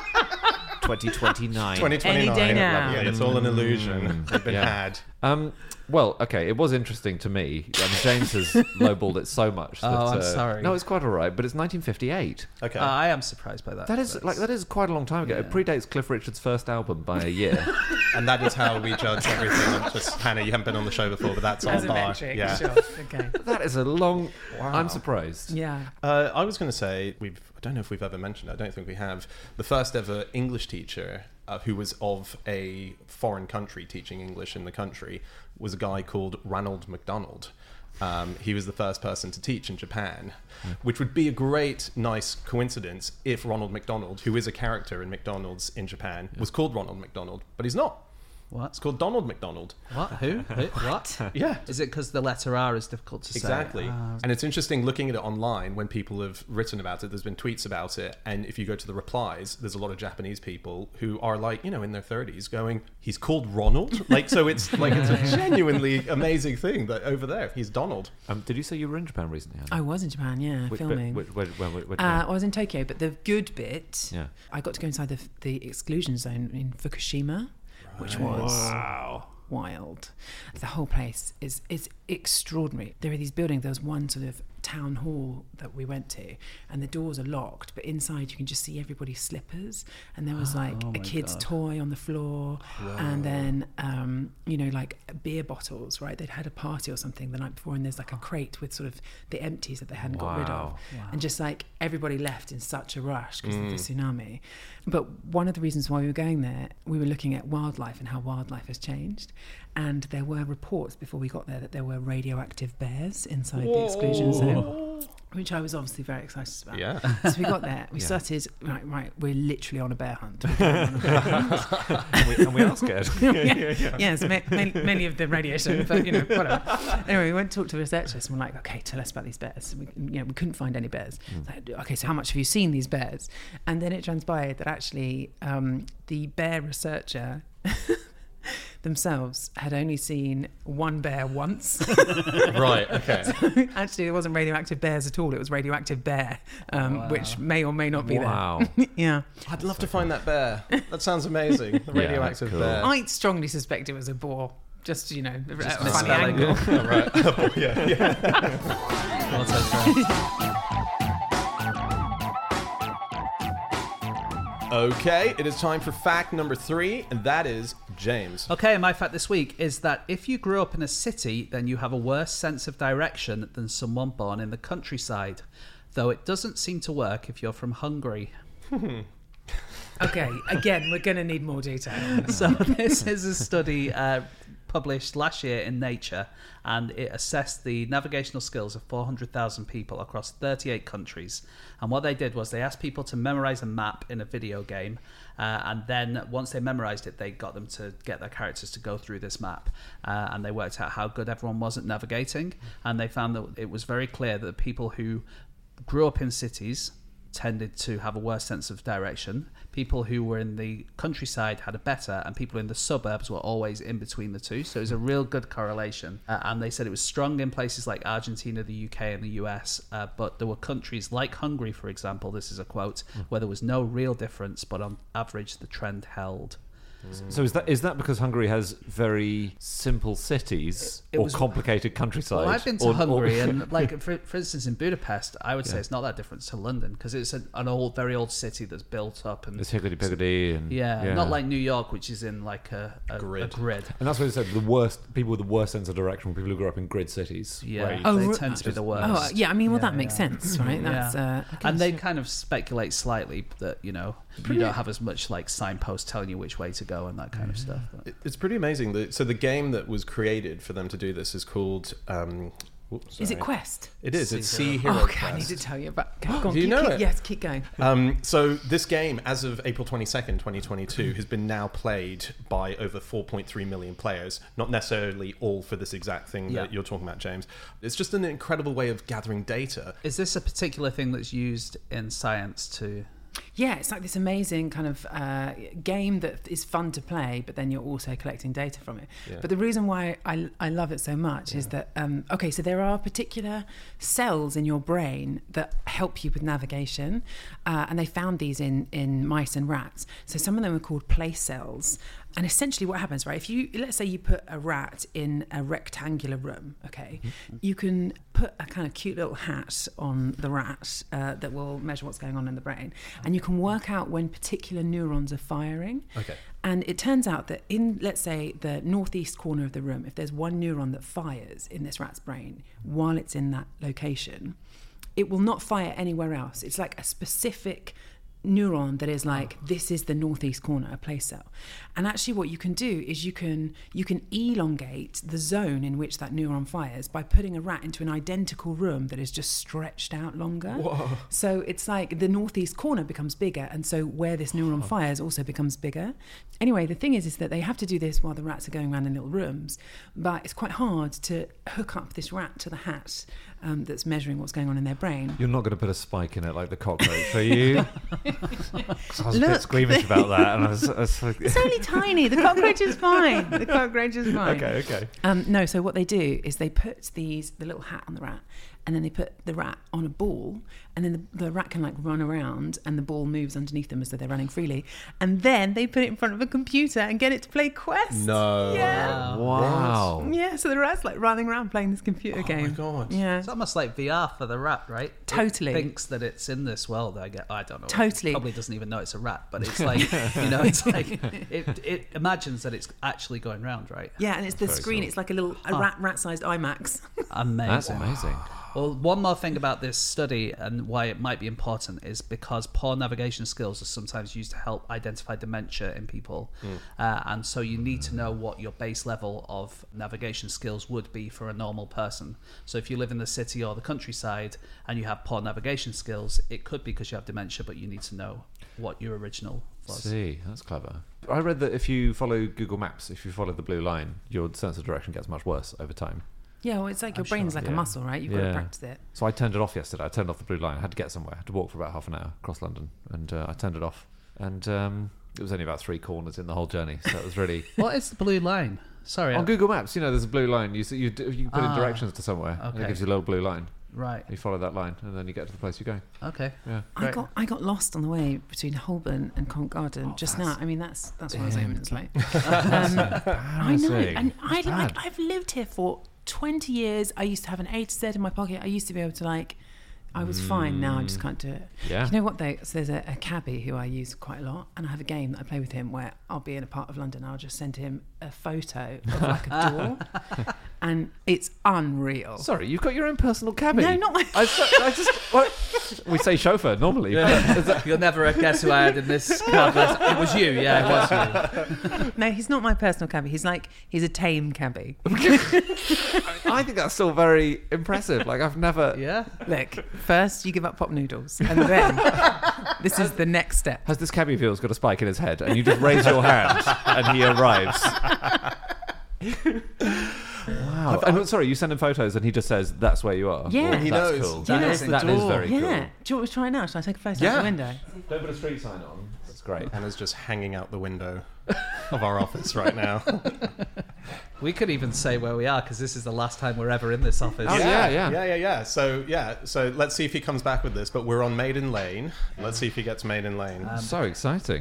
2029. 2029. Any day now. Yeah, it's all an illusion. They've been had. Well, okay, it was interesting to me. James has lowballed it so much. That, I'm sorry. No, it's quite all right, but it's 1958. Okay. I am surprised by that. That is quite a long time ago. It predates Cliff Richard's first album by a year. And that is how we judge everything. Just Hannah, you haven't been on the show before, but that's As on a bar. metric, Yeah. sure. Okay. That is a long... I'm surprised. Yeah. I was going to say I don't know if we've ever mentioned it. I don't think we have. The first ever English teacher who was of a foreign country teaching English in the country was a guy called Ranald MacDonald. He was the first person to teach in Japan, which would be a great, nice coincidence if Ronald McDonald, who is a character in McDonald's in Japan, was called Ronald McDonald, but he's not. What? It's called Donald McDonald. What? Who? What? Yeah. Is it because the letter R is difficult to say? Exactly. And it's interesting looking at it online when people have written about it. There's been tweets about it. And if you go to the replies, there's a lot of Japanese people who are like, in their 30s going, he's called Ronald? So it's a genuinely amazing thing that over there, he's Donald. Did you say you were in Japan recently, Hannah? I was in Japan, yeah, filming. Where I was in Tokyo, but the good bit, Yeah. I got to go inside the exclusion zone in Fukushima, which was wild. The whole place is extraordinary. There are these buildings. There was one sort of town hall that we went to, and the doors are locked, but inside you can just see everybody's slippers, and there was a kid's toy on the floor. Whoa. And then like beer bottles, right? They'd had a party or something the night before, and there's like a crate with sort of the empties that they hadn't got rid of. And just like everybody left in such a rush because of the tsunami. But one of the reasons why we were going there, we were looking at wildlife and how wildlife has changed. And there were reports before we got there that there were radioactive bears inside the exclusion zone, which I was obviously very excited about. Yeah. So we got there. We started, right, we're literally on a bear hunt. and we are scared. Yes, many of the radiation, but whatever. Anyway, we went to talk to the researchers and we're like, okay, tell us about these bears. We couldn't find any bears. Like, okay, so how much have you seen these bears? And then it transpired that actually the bear researcher themselves had only seen one bear once. Right, okay. So actually, it wasn't radioactive bears at all. It was radioactive bear, which may or may not be there. Yeah. I'd love to find that bear. That sounds amazing. The radioactive cool. bear. I strongly suspect it was a boar. Just, a funny misspelling angle. it. Right. Yeah. Okay, it is time for fact number 3, and that is James. Okay, my fact this week is that if you grew up in a city, then you have a worse sense of direction than someone born in the countryside. Though it doesn't seem to work if you're from Hungary. Okay, again, we're going to need more detail. So this is a study published last year in Nature, and it assessed the navigational skills of 400,000 people across 38 countries. And what they did was they asked people to memorize a map in a video game, and then once they memorized it, they got them to get their characters to go through this map, and they worked out how good everyone was at navigating, and they found that it was very clear that the people who grew up in cities tended to have a worse sense of direction. People who were in the countryside had a better, and people in the suburbs were always in between the two. So it was a real good correlation. And they said it was strong in places like Argentina, the UK, and the US. But there were countries like Hungary, for example, this is a quote, where there was no real difference, but on average the trend held. So is that because Hungary has very simple cities or complicated countryside? Well, I've been to Hungary, and like for instance in Budapest, I would say it's not that different to London, because it's an very old city that's built up, and it's higgledy-piggledy, and not like New York, which is in like a grid. And that's what they said. The worst people with the worst sense of direction were people who grew up in grid cities. Yeah, they tend to be the worst. Oh, yeah. I mean, well, that makes sense, right? That's and they kind of speculate slightly that you don't have as much like signposts telling you which way to go and that kind of stuff. It's pretty amazing. So the game that was created for them to do this is called... is it Quest? It is. It's Sea Hero Quest. Quest. I need to tell you about... Go on, do you know it? Yes, keep going. So this game, as of April 22nd, 2022, has been now played by over 4.3 million players. Not necessarily all for this exact thing that you're talking about, James. It's just an incredible way of gathering data. Is this a particular thing that's used in science to... Yeah, it's like this amazing kind of game that is fun to play, but then you're also collecting data from it. Yeah. But the reason why I love it so much is that, so there are particular cells in your brain that help you with navigation, and they found these in mice and rats. So some of them are called place cells. And essentially what happens, right, let's say you put a rat in a rectangular room, okay, you can put a kind of cute little hat on the rat that will measure what's going on in the brain, and you can work out when particular neurons are firing. Okay. And it turns out that in, let's say, the northeast corner of the room, if there's one neuron that fires in this rat's brain while it's in that location, it will not fire anywhere else. It's like a specific neuron that is like, this is the northeast corner, a place cell. And actually what you can do is you can elongate the zone in which that neuron fires by putting a rat into an identical room that is just stretched out longer. Whoa. So it's like the northeast corner becomes bigger, and so where this neuron fires also becomes bigger. Anyway, the thing is that they have to do this while the rats are going around in little rooms, but it's quite hard to hook up this rat to the hat that's measuring what's going on in their brain. You're not going to put a spike in it like the cockroach, are you? I was a bit squeamish about that, and I was like, it's only tiny. The cockroach is fine. The cockroach is fine. Okay. No, so what they do is they put the little hat on the rat, and then they put the rat on a ball, and then the rat can like run around, and the ball moves underneath them as though they're running freely. And then they put it in front of a computer and get it to play Quest. No. Yeah. Wow. Yeah, so the rat's like running around playing this computer game. Oh my God. Yeah. It's almost like VR for the rat, right? Totally. It thinks that it's in this world. I don't know. Totally. It probably doesn't even know it's a rat, but it's like, it's like, it imagines that it's actually going round, right? Yeah, and it's the screen. Cool. It's like a rat-sized IMAX. Amazing. That's amazing. Well, one more thing about this study and why it might be important is because poor navigation skills are sometimes used to help identify dementia in people. And so you need to know what your base level of navigation skills would be for a normal person. So if you live in the city or the countryside and you have poor navigation skills, it could be because you have dementia, but you need to know what your original was. See, that's clever. I read that if you follow Google Maps, if you follow the blue line, your sense of direction gets much worse over time. Yeah, well, it's like your brain's like a muscle, right? You've got to practice it. So I turned it off yesterday. I turned off the blue line. I had to get somewhere. I had to walk for about half an hour across London, and I turned it off. And it was only about 3 corners in the whole journey, so it was really... What is the blue line? Sorry. On Google Maps, there's a blue line. You put in directions to somewhere, and it gives you a little blue line. Right. You follow that line, and then you get to the place you're going. Okay. Yeah. I got lost on the way between Holborn and Covent Garden just now. I mean, that's why I was 8 minutes late. I know, and I've lived here for 20 years. I used to have an A to Z in my pocket. I used to be able to I was fine. Now I just can't do it. Yeah. You know what though? So there's a cabbie who I use quite a lot, and I have a game that I play with him where I'll be in a part of London. I'll just send him a photo of like a door, and it's unreal. Sorry, you've got your own personal cabbie. No, not my. We say chauffeur normally. Yeah. You'll never guess who I had in this cab. It was you. Yeah, it was you. No, he's not my personal cabbie. He's a tame cabbie. I think that's still very impressive. Like I've never. Yeah. Look, first you give up pop noodles, and then this is the next step. Has this cabbie of yours got a spike in his head, and you just raise your hand, and he arrives? Wow. Wow. And sorry, you send him photos and he just says, that's where you are? Yeah. Well, He that's knows. cool. That That is is the door. very Yeah. cool. Do you want me to try it now? Shall I take a photo Yeah. out the window? Don't put a street sign on. That's great. Anna's just hanging out the window of our office right now. We could even say where we are because this is the last time we're ever in this office. Oh, yeah. So let's see if he comes back with this. But we're on Maiden Lane. Let's see if he gets Maiden Lane. So exciting.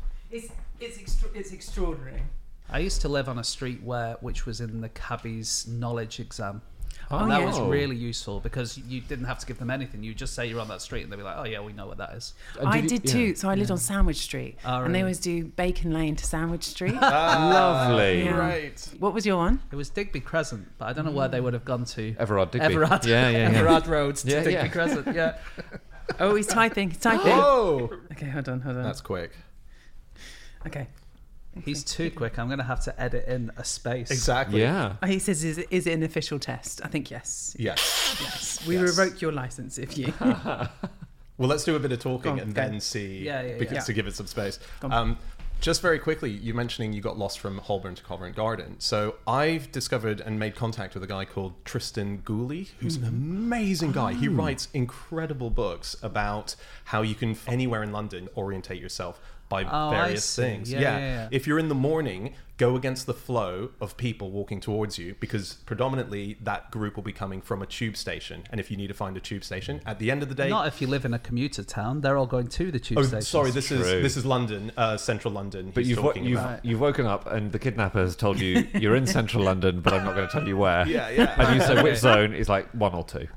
It's extraordinary. I used to live on a street which was in the cabbie's knowledge exam. Oh, And that yeah. was really useful because you didn't have to give them anything. You just say you're on that street and they'd be like, oh yeah, we know what that is. I did too. So I lived on Sandwich Street, Oh, and they really? always do Bacon Lane to Sandwich Street. Lovely. Yeah. Right. What was your one? It was Digby Crescent, but I don't know where they would have gone to. Everard Digby. Everard. Yeah. Everard Roads to Yeah, Digby yeah. Crescent, yeah. Oh, he's typing. He's typing. Oh, Okay, hold on. that's quick. Okay. He's too quick. I'm going to have to edit in a space. Exactly. Yeah. Oh, he says, is it an official test? I think yes. Yes. Yes. We Yes. revoke your license if you. Well, let's do a bit of talking Go on, and go. then see. Yeah. Because to give it some space. Go on. Just very quickly, you mentioning you got lost from Holborn to Covent Garden. So I've discovered and made contact with a guy called Tristan Gooley, who's an amazing guy. He writes incredible books about how you can, anywhere in London, orientate yourself by I various see. things. Yeah. If you're in the morning, go against the flow of people walking towards you, because predominantly that group will be coming from a tube station. And if you need to find a tube station, at the end of the day... Not if you live in a commuter town. They're all going to the tube Oh, station. sorry, this True. is London, central London. But he's talking about. you've woken up and the kidnapper has told you you're in central London, but I'm not going to tell you where. Yeah. And you say which zone? He's like 1 or 2.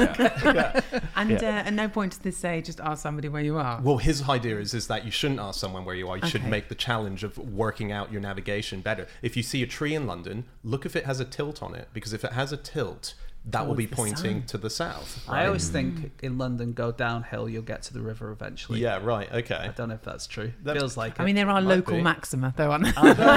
And at no point to this say, just ask somebody where you are. Well, his idea is that you shouldn't ask someone where you are. You should Okay. make the challenge of working out your navigation better. If you see a tree in London, look if it has a tilt on it, because if it has a tilt, that will be Towards the pointing sun. to the south. I always think in London, go downhill, you'll get to the river eventually. Yeah, right. I Okay. don't know if that's true. That's- Feels like I mean, there are Might local be. maxima, though, aren't there?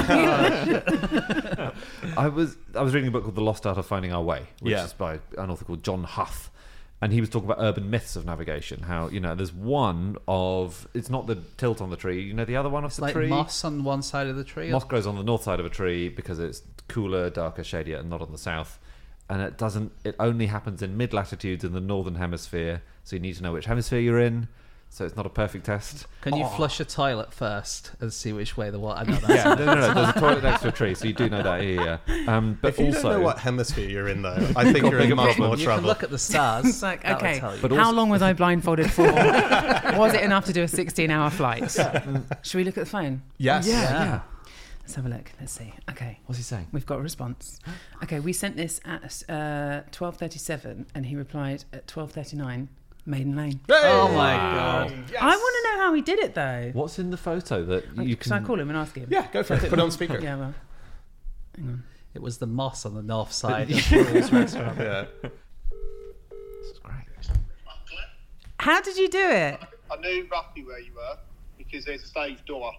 I was reading a book called The Lost Art of Finding Our Way, which Yeah. is by an author called John Huth. And he was talking about urban myths of navigation. How, there's one of... It's not the tilt on the tree. The other one of the like tree? moss on one side of the tree. Moss grows on the north side of a tree because it's cooler, darker, shadier, and not on the south. And it only happens in mid-latitudes in the northern hemisphere. So you need to know which hemisphere you're in. So it's not a perfect test. Can you flush a toilet first and see which way the water? I know that's Yeah, no. There's a toilet next to a tree, so you do know that. Yeah. But If you also, don't know what hemisphere you're in, though, I think you're in bigger much problem. more You trouble. can look at the stars. It's like, that will okay, tell you. But how also- long was I blindfolded for? Was it enough to do a 16-hour flight? Should we look at the phone? Yes. yeah. Let's have a look. Let's see. Okay. What's he saying? We've got a response. Okay, we sent this at 12:37, and he replied at 12:39. Maiden Lane. Oh my god! Yes. I want to know how he did it, though. What's in the photo that you can? Should I call him and ask him? Yeah, go for it. Put it on speaker. Yeah, well, hang on. It was the moss on the north side of Willie's restaurant. Yeah. This is great. How did you do it? I knew roughly where you were because there's a stage door,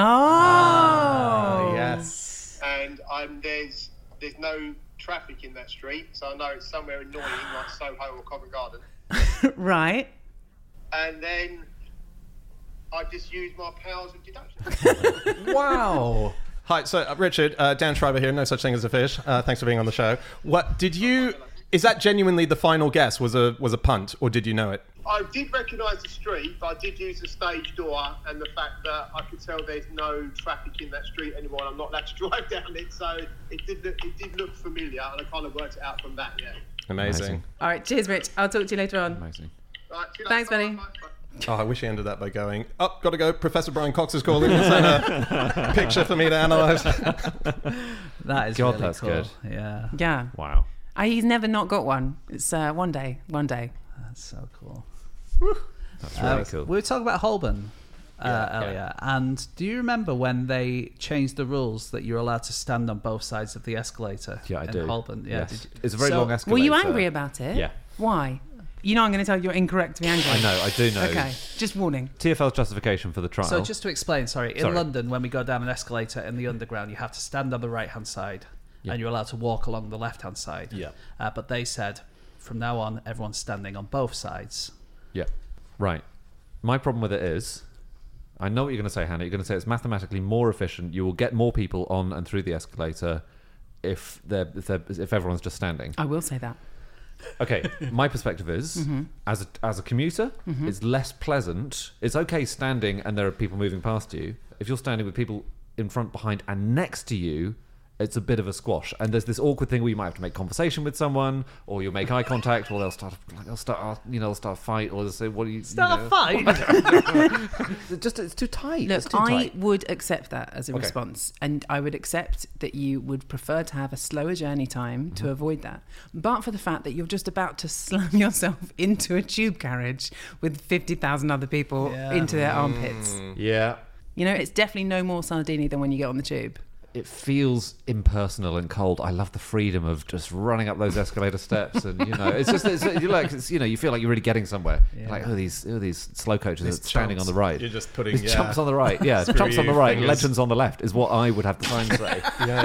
Oh, Yes. and there's no traffic in that street, so I know it's somewhere annoying like Soho or Covent Garden. right. And then I just used my powers of deduction. Wow. Hi, so Richard, Dan Schreiber here. No such thing as a fish. Thanks for being on the show. What did you? Is that genuinely the final guess? Was a punt, or did you know it? I did recognise the street, but I did use the stage door and the fact that I could tell there's no traffic in that street anymore and I'm not allowed to drive down it, so it did look familiar and I kind of worked it out from that, yeah. Amazing. All right. Cheers, Rich. I'll talk to you later on. Amazing. Right, see you Thanks, later. buddy. Bye, bye, bye. Oh, I wish he ended that by going, oh, gotta go. Professor Brian Cox is calling. Send a picture for me to analyse. That is God, really that's cool. good. Yeah, Yeah. Wow. He's never not got one. It's one day. that's so cool. That's really cool. We were talking about Holborn earlier, and do you remember when they changed the rules that you're allowed to stand on both sides of the escalator? Yeah, I in do. Holborn, yeah. Yes. Did you- It's a very So- long escalator. Were you angry about it? Yeah. Why? You know I'm going to tell you you're incorrect to be angry. I know. I do know. Okay. Just warning. TfL's justification for the trial. So just to explain, in Sorry. London, when we go down an escalator in the underground, you have to stand on the right-hand side, and you're allowed to walk along the left-hand side. Yeah. But they said, from now on, everyone's standing on both sides. Yeah. Right. My problem with it is, I know what you're going to say, Hannah. You're going to say it's mathematically more efficient. You will get more people on and through the escalator if everyone's just standing. I will say that. Okay, my perspective is, as a commuter, it's less pleasant. It's okay standing and there are people moving past you. If you're standing with people in front, behind, and next to you, it's a bit of a squash. And there's this awkward thing where you might have to make conversation with someone, or you'll make eye contact, or they'll start a fight, or they'll say, "What do you start a fight?" It's too tight. Look, it's too I tight. would accept that as a response, and I would accept that you would prefer to have a slower journey time to avoid that. But for the fact that you're just about to slam yourself into a tube carriage with 50,000 other people into their armpits. Yeah. You know, it's definitely no more Sardini than when you get on the tube. It feels impersonal and cold. I love the freedom of just running up those escalator steps, and you feel like you're really getting somewhere. Yeah. Like these slow coaches standing on the right. You're just putting chumps on the right. Yeah, chumps on the right, legends on the left is what I would have the sign say.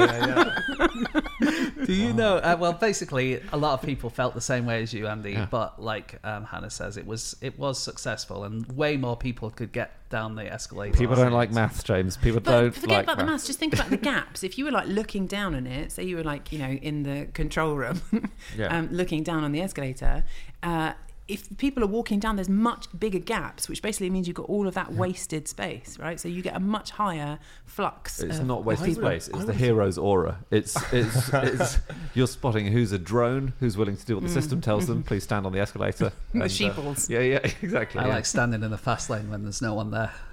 Do you know? Well, basically, a lot of people felt the same way as you, Andy. Yeah. But like Hannah says, it was successful, and way more people could get down the escalator. People don't like maths, James. People But don't forget like about the maths. maths. Just think about the gaps. If you were like looking down on it, say you were like, you know, in the control room, looking down on the escalator. If people are walking down, there's much bigger gaps, which basically means you've got all of that wasted space, right? So you get a much higher flux. It's of not wasted space. It's the hero's aura. It's you're spotting who's a drone, who's willing to do what the system tells them. Please stand on the escalator. The And, sheeples. Yeah, exactly. I like standing in the fast lane when there's no one there.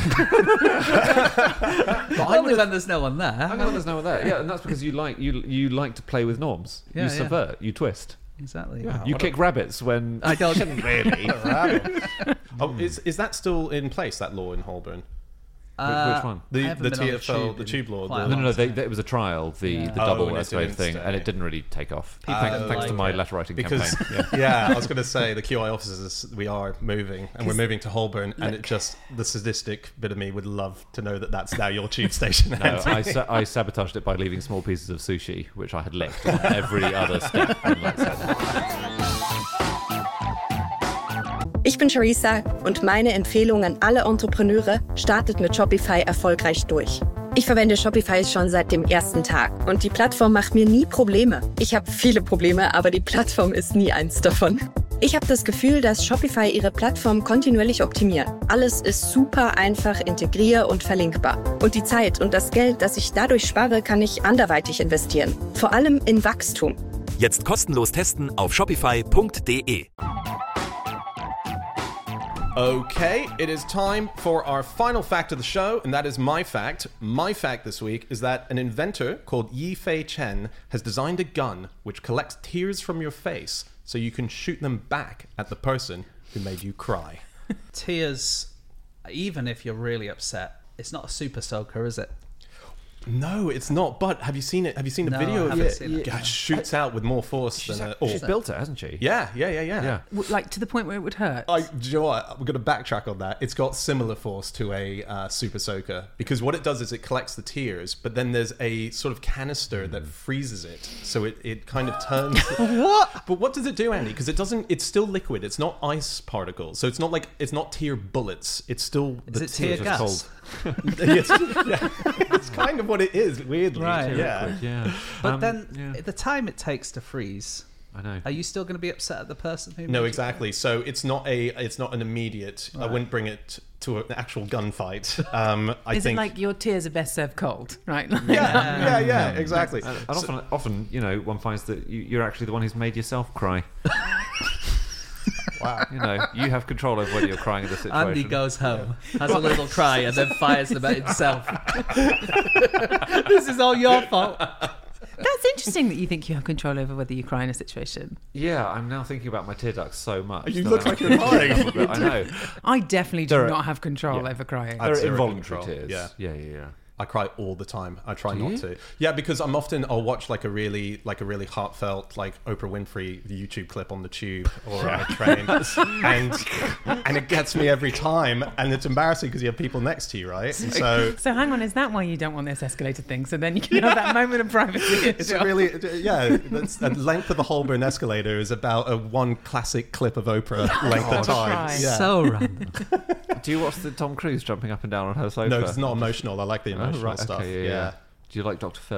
But only when there's no one there. I know there's no one there. Yeah, and that's because you like to play with norms. Yeah, you subvert. You twist. Exactly. Yeah. You kick rabbits when I don't really. Is that still in place, that law in Holborn? Which one? The I haven't been on the TfL, tube the in tube law. quite a No, long time. it was a trial, the Yeah. double and it escalator didn't thing, stay. and it didn't really take off. People Thanks like to my it. letter writing Because campaign. I was going to say the QI offices, we are moving, and we're moving to Holborn, and it just, the sadistic bit of me would love to know that that's now your tube station. No, I sabotaged it by leaving small pieces of sushi, which I had licked on every other step. And like Ich bin Charissa und meine Empfehlung an alle Entrepreneure: startet mit Shopify erfolgreich durch. Ich verwende Shopify schon seit dem ersten Tag und die Plattform macht mir nie Probleme. Ich habe viele Probleme, aber die Plattform ist nie eins davon. Ich habe das Gefühl, dass Shopify ihre Plattform kontinuierlich optimiert. Alles ist super einfach integrier- und verlinkbar. Und die Zeit und das Geld, das ich dadurch spare, kann ich anderweitig investieren. Vor allem in Wachstum. Jetzt kostenlos testen auf shopify.de. Okay, it is time for our final fact of the show, and that is my fact. My fact this week is that an inventor called Yifei Chen has designed a gun which collects tears from your face so you can shoot them back at the person who made you cry. Tears, even if you're really upset, it's not a super soaker, is it? No, it's not. But have you seen it? Have you seen the No, video I of haven't it? seen it. Yeah, it shoots out with more force than she's built it, hasn't she? Yeah. Yeah. Like to the point where it would hurt. Do you know what? We're going to backtrack on that. It's got similar force to a Super Soaker, because what it does is it collects the tears, but then there's a sort of canister that freezes it, so it kind of turns. What? But what does it do, Andy? Because it doesn't. It's still liquid. It's not ice particles, so it's not tear bullets. It's still Is it tear gas? cold. It's kind of what it is. Weirdly, Right. Yeah. But then the time it takes to freeze, I know. are you still going to be upset at the person who made No, you exactly. So it's not an immediate. I wouldn't bring it to an actual gunfight. I Is think. it like your tears are best served cold, right? Yeah, exactly. And often, you know, one finds that you're actually the one who's made yourself cry. Wow. You know, you have control over whether you're crying in the situation. Andy goes home, has a little cry, and then fires them at himself. This is all your fault. That's interesting that you think you have control over whether you cry in a situation. Yeah, I'm now thinking about my tear ducts so much. You that look I'm like you're crying. I know. I definitely do There are- not have control over crying. I have There are zero involuntary control. tears. Yeah. Yeah. I cry all the time. I try Do not you? to. Yeah, because I'll watch like a really heartfelt like Oprah Winfrey YouTube clip on the tube or on a train, and it gets me every time, and it's embarrassing because you have people next to you, right? And so So hang on, is that why you don't want this escalator thing? So then you can have that moment of privacy. it's a really that's, the length of the Holborn escalator is about a one classic clip of Oprah length of time. Christ. Yeah. So random. Do you watch the Tom Cruise jumping up and down on her sofa? No, it's not emotional. I like the emotional Oh, right. stuff. Okay, yeah. Do you like Dr. Phil?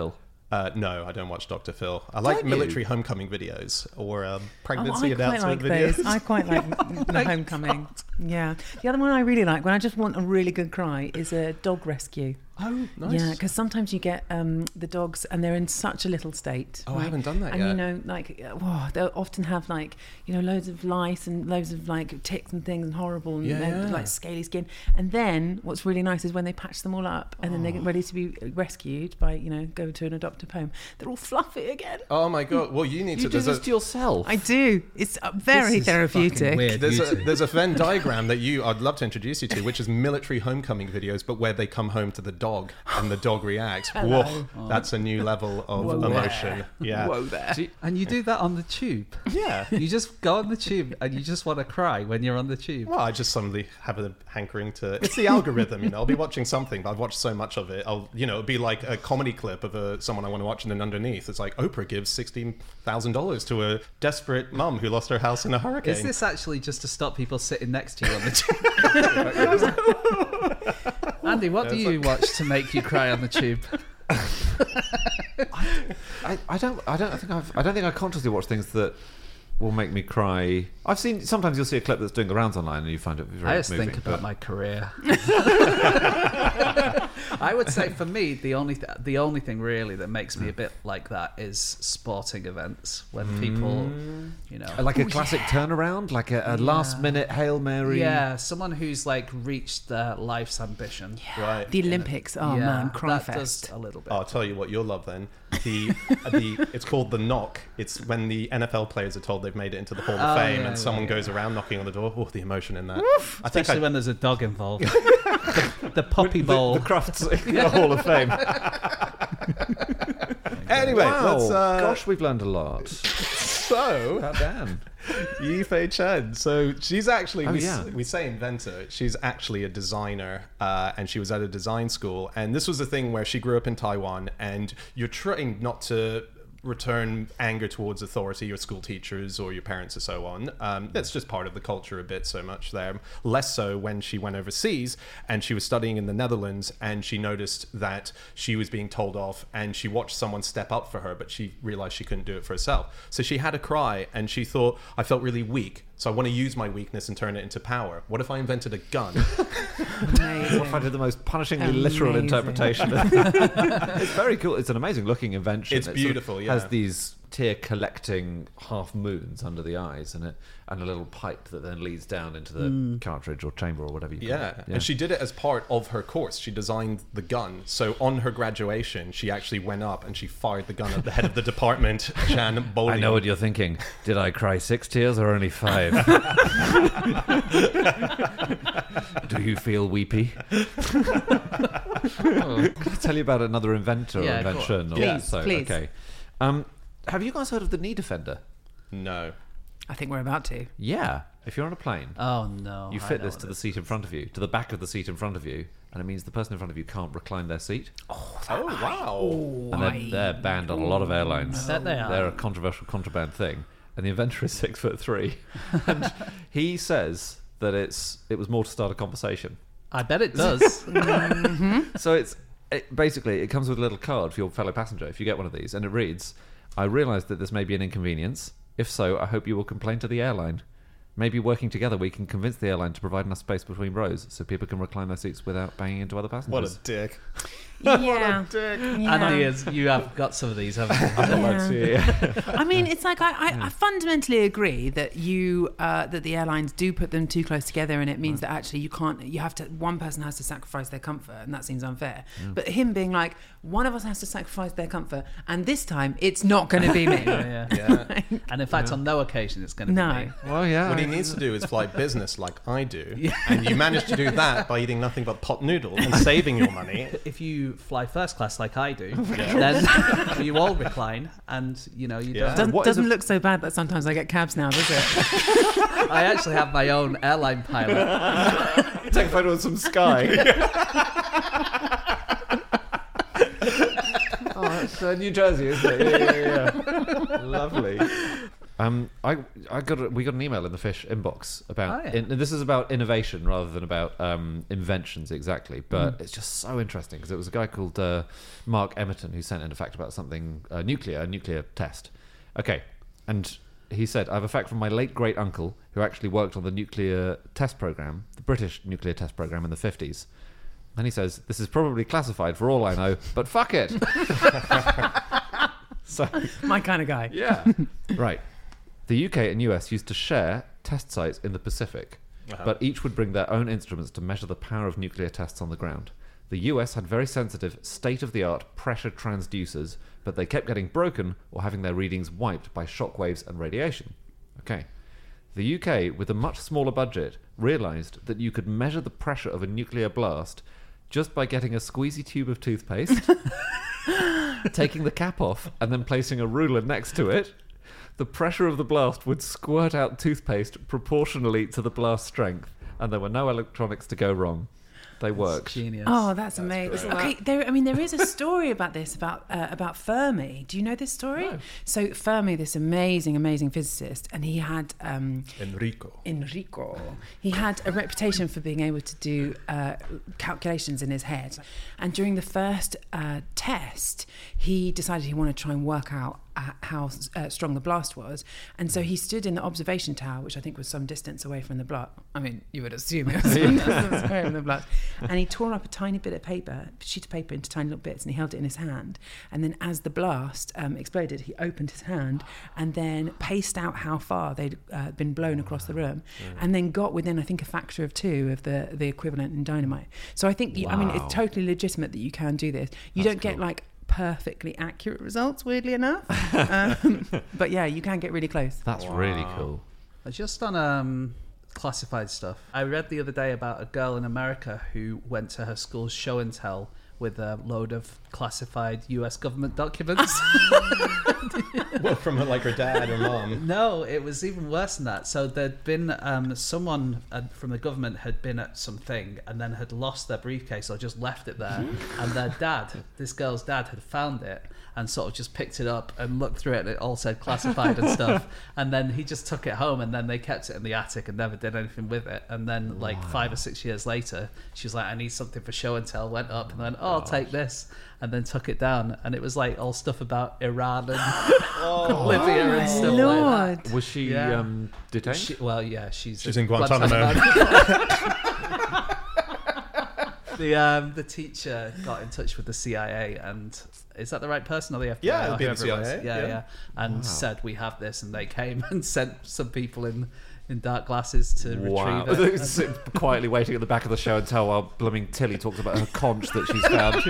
No, I don't watch Dr. Phil. I like military homecoming videos or pregnancy I quite announcement like videos. those. I quite like the homecoming. Yeah. The other one I really like, when I just want a really good cry, is a dog rescue. Oh, nice. Yeah, because sometimes you get the dogs and they're in such a little state. Oh, I haven't done that and yet. And, you know, like, they'll often have, like, you know, loads of lice and loads of, like, ticks and things and horrible and they're, like, scaly skin. And then what's really nice is when they patch them all up and then they get ready to be rescued by, you know, go to an adoptive home, they're all fluffy again. Oh, my God. Well, you need You to... do this to yourself. I do. It's very therapeutic. Weird. There's a Venn diagram that I'd love to introduce you to, which is military homecoming videos, but where they come home to the dog and the dog reacts. Whoa, that's a new level of emotion. Yeah. Whoa there. And you do that on the tube. Yeah. You just go on the tube and you just want to cry when you're on the tube. Well, I just suddenly have a hankering to... It's the algorithm, you know. I'll be watching something, but I've watched so much of it. It'll be like a comedy clip of someone I want to watch, and then underneath, it's like, Oprah gives $16,000 to a desperate mum who lost her house in a hurricane. Is this actually just to stop people sitting next to you on the tube? Andy, what do you watch to make you cry on the tube? I don't think I consciously watch things that will make me cry. I've seen, sometimes you'll see a clip that's doing the rounds online and you find it very I just moving, think about my career. I would say for me, the only thing really that makes me a bit like that is sporting events when people, you know, like a classic turnaround, like a last minute Hail Mary. Yeah, someone who's like reached their life's ambition. Right. The Olympics. Oh, man, cry that fest. does a little bit. I'll tell you what you'll love then. It's called the knock. It's when the NFL players are told they've made it into the Hall of Fame and someone goes around knocking on the door. Oh, the emotion in that. Especially when there's a dog involved. the Poppy Bowl. The Crufts Hall of Fame. Anyway, let's... Gosh, we've learned a lot. So... About Dan. Yifei Chen. So she's actually, yeah. we say inventor, she's actually a designer, and she was at a design school. And this was the thing where she grew up in Taiwan, and you're trying not to return anger towards authority, your school teachers or your parents or so on. That's just part of the culture a bit so much there. Less so when she went overseas and she was studying in the Netherlands and she noticed that she was being told off and she watched someone step up for her, but she realized she couldn't do it for herself. So she had a cry and she thought, I felt really weak. So I want to use my weakness and turn it into power. What if I invented a gun? What if I did the most punishingly literal interpretation? It's very cool. It's an amazing looking invention. It's beautiful, sort of yeah. has these tear collecting half moons under the eyes and a little pipe that then leads down into the cartridge or chamber or whatever you call it. Yeah, and she did it as part of her course. She designed the gun. So on her graduation, she actually went up and she fired the gun at the head of the department, Jan Bowling. I know what you're thinking. Did I cry 6 tears or only 5? Do you feel weepy? Can I tell you about another inventor or invention? Please. Okay. Have you guys heard of the knee defender? No. I think we're about to. Yeah. If you're on a plane, Oh no! you I fit know this what to the seat in front of you, to the back of the seat in front of you, and it means the person in front of you can't recline their seat. Oh, wow. And they're banned on a lot of airlines. I bet they are. They're a controversial contraband thing. And the inventor is 6'3", and he says that it was more to start a conversation. I bet it does. So basically it comes with a little card for your fellow passenger if you get one of these, and it reads, "I realise that this may be an inconvenience. If so, I hope you will complain to the airline. Maybe working together we can convince the airline to provide enough space between rows so people can recline their seats without banging into other passengers." What a dick. Yeah. Andy, you have got some of these, haven't you? I mean, it's like I fundamentally agree that that the airlines do put them too close together, and it means that actually one person has to sacrifice their comfort, and that seems unfair. But him being like, one of us has to sacrifice their comfort, and this time it's not going to be me. Yeah. And in fact, on no occasion it's going to be me. Well, yeah. What he needs to do is fly business like I do. And you manage to do that by eating nothing but pot noodle and saving your money. If you fly first class like I do, then you all recline, and you don't. Doesn't look so bad that sometimes I get cabs now, does it? I actually have my own airline pilot. Take a photo of some sky. Oh, it's New Jersey, isn't it? Yeah. Lovely. We got an email in the Fish inbox about Oh, yeah. this is about innovation rather than about inventions exactly, but it's just so interesting because it was a guy called Mark Emerton who sent in a fact about something a nuclear test. Okay, and he said, I have a fact from my late great uncle who actually worked on the nuclear test program, the British nuclear test program in the 50s. And he says, this is probably classified for all I know, but fuck it. So, My kind of guy. yeah. Right. The UK and US used to share test sites in the Pacific, but each would bring their own instruments to measure the power of nuclear tests on the ground. The US had very sensitive, state-of-the-art pressure transducers, but they kept getting broken or having their readings wiped by shock waves and radiation. Okay. The UK, with a much smaller budget, realised that you could measure the pressure of a nuclear blast just by getting a squeezy tube of toothpaste, taking the cap off, and then placing a ruler next to it. The pressure of the blast would squirt out toothpaste proportionally to the blast strength, and there were no electronics to go wrong. They worked. Genius. Oh, that's amazing. Okay, there is a story about this, about Fermi. Do you know this story? No. So Fermi, this amazing physicist, and he had Enrico. He had a reputation for being able to do calculations in his head. And during the first test, he decided he wanted to try and work out how strong the blast was. And so he stood in the observation tower, which I think was some distance away from the blast. I mean, you would assume it was some distance away from the blast. And he tore up a tiny bit of paper, sheet of paper, into tiny little bits, and he held it in his hand. And then as the blast exploded, he opened his hand and then paced out how far they'd been blown across the room, and then got within, I think, a factor of 2 of the equivalent in dynamite. So I think, I mean, it's totally legitimate that you can do this. You don't get like perfectly accurate results, weirdly enough. But yeah, you can get really close. That's really cool. Just on classified stuff, I read the other day about a girl in America who went to her school's show and tell with a load of classified US government documents. Well, from like her dad or mom. No, it was even worse than that. So there'd been someone from the government had been at something and then had lost their briefcase or just left it there. And their dad, this girl's dad, had found it and sort of just picked it up and looked through it, and it all said classified and stuff. And then he just took it home, and then they kept it in the attic and never did anything with it. And then like 5 or 6 years later, she was like, I need something for show and tell, went up and then, I'll take this, and then took it down, and it was like all stuff about Iran and Libya and stuff like that. Was she detained? She's in Guantanamo. The teacher got in touch with the CIA, and is that the right person or the FBI? Yeah, it'd be the whoever it was? CIA. Yeah. And said, we have this, and they came and sent some people in dark glasses to retrieve it. Quietly waiting at the back of the show and tell while blooming Tilly talks about her conch that she's found,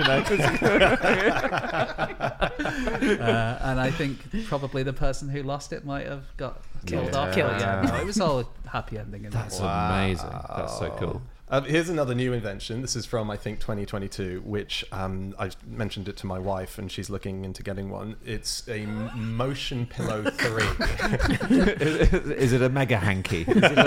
and I think probably the person who lost it might have got killed off. Yeah. No, it was all a happy ending. That's amazing. That's so cool. Here's another new invention. This is from, I think, 2022, which I mentioned it to my wife, and she's looking into getting one. It's a Motion Pillow 3. Is it a mega hanky?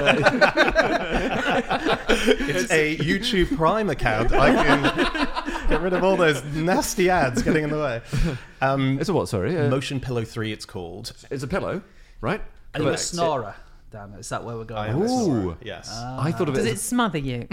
It's a YouTube Prime account. I can get rid of all those nasty ads getting in the way. It's a what, sorry? Motion Pillow 3, it's called. It's a pillow, right? And you're a snorer. Damn it, is that where we're going? Ooh. Yes. I thought of it Does as it smother you?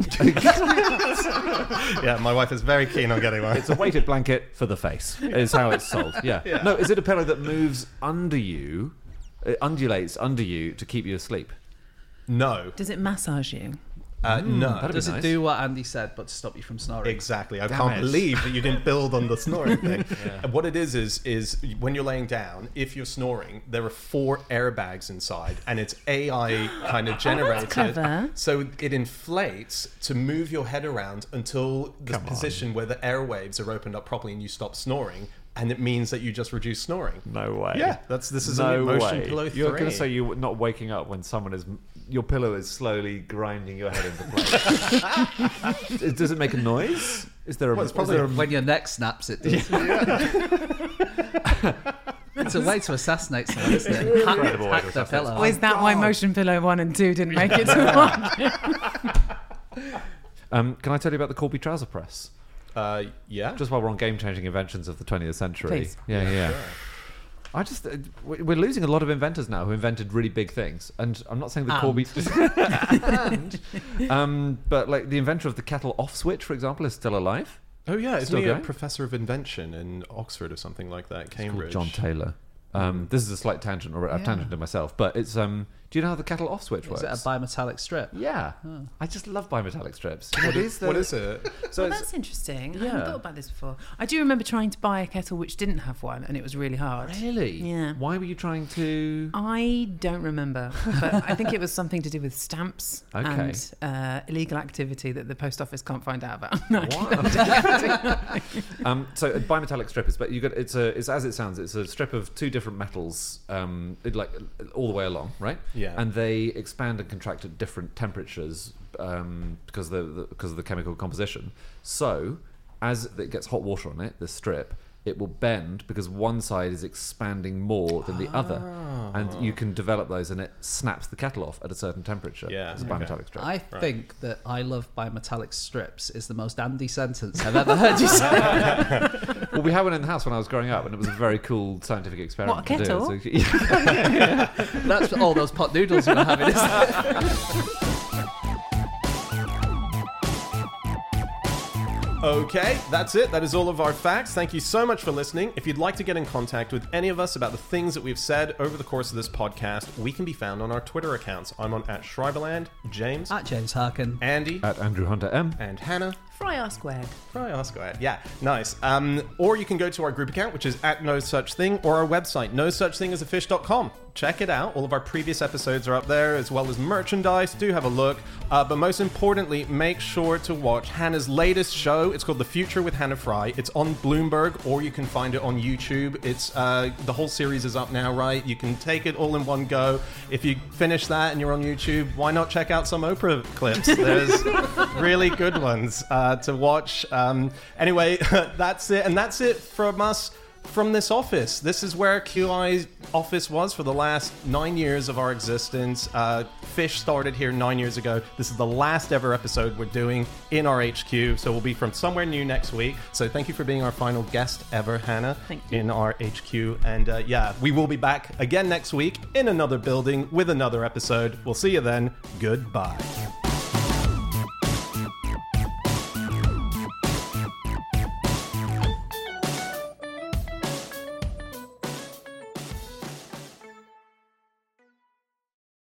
Yeah, my wife is very keen on getting one. it's a weighted blanket for the face, is how it's sold. Yeah. No, is it a pillow that moves under you, it undulates under you to keep you asleep? No. Does it massage you? No. Does nice. it do what Andy said, but to stop you from snoring? Exactly. I Damn can't it. believe that you didn't build on the snoring thing. And what it is when you're laying down, if you're snoring, there are 4 airbags inside, and it's AI kind of generated. clever. So it inflates to move your head around until the position where the airwaves are opened up properly and you stop snoring. And it means that you just reduce snoring. No way. Yeah, this is no a Motion way. Pillow 3. You're going to say you're not waking up when your pillow is slowly grinding your head into place. Does it make a noise? Is there a? It's probably When your neck snaps, it does. It's a way to assassinate someone, isn't it? Incredible way to Hack the assassinate pillow. Or is that why Motion Pillow 1 and 2 didn't make it to 1? Can I tell you about the Corby trouser press? yeah. Just while we're on game-changing inventions of the 20th century. Please. Yeah. I just we're losing a lot of inventors now who invented really big things, and I'm not saying the Corby, but like the inventor of the kettle off switch, for example, is still alive. Oh yeah, isn't Still he a going? professor of invention in Oxford or something like that? Cambridge. John Taylor. This is a slight tangent, or I've tangented myself, but it's do you know how the kettle off switch works? Is it a bimetallic strip? Yeah, I just love bimetallic strips. You know, What is it? So Well, it's, that's interesting. I Yeah. hadn't thought about this before. I do remember trying to buy a kettle which didn't have one, and it was really hard. really? Yeah. Why were you trying to? I don't remember, but I think it was something to do with stamps Okay. and illegal activity that the post office can't find out about. So a bimetallic strip is, but you got it's as it sounds. It's a strip of two different metals, like all the way along, right? Yeah. And they expand and contract at different temperatures because of the chemical composition. So as it gets hot water on it, the strip, it will bend because one side is expanding more than the other, and you can develop those, and it snaps the kettle off at a certain temperature. Yeah, as a okay. bimetallic strip. I think that "I love bimetallic strips" is the most Andy sentence I've ever heard you say. Well, we had one in the house when I was growing up, and it was a very cool scientific experiment. What, a to do. kettle? So, yeah. That's all those pot noodles you were having. Isn't it? Okay, that's it. That is all of our facts. Thank you so much for listening. If you'd like to get in contact with any of us about the things that we've said over the course of this podcast, we can be found on our Twitter accounts. I'm on @Schreiberland, James, At James Harkin. Andy, At Andrew Hunter M. and Hannah. Fry R squared. Fry R squared. Yeah, nice. Or you can go to our group account, which is @NoSuchThing, or our website, nosuchthingasafish.com. Check it out. All of our previous episodes are up there, as well as merchandise. Do have a look. But most importantly, make sure to watch Hannah's latest show. It's called The Future with Hannah Fry. It's on Bloomberg, or you can find it on YouTube. It's the whole series is up now, right? You can take it all in one go. If you finish that and you're on YouTube, why not check out some Oprah clips? There's really good ones to watch. Anyway, that's it. And that's it from us from this office. This is where QI's office was for the last 9 years of our existence. Fish started here 9 years ago. This is the last ever episode we're doing in our HQ, so we'll be from somewhere new next week. So thank you for being our final guest ever, Hannah, Thank you. in our HQ. And yeah, we will be back again next week in another building with another episode. We'll see you then. Goodbye.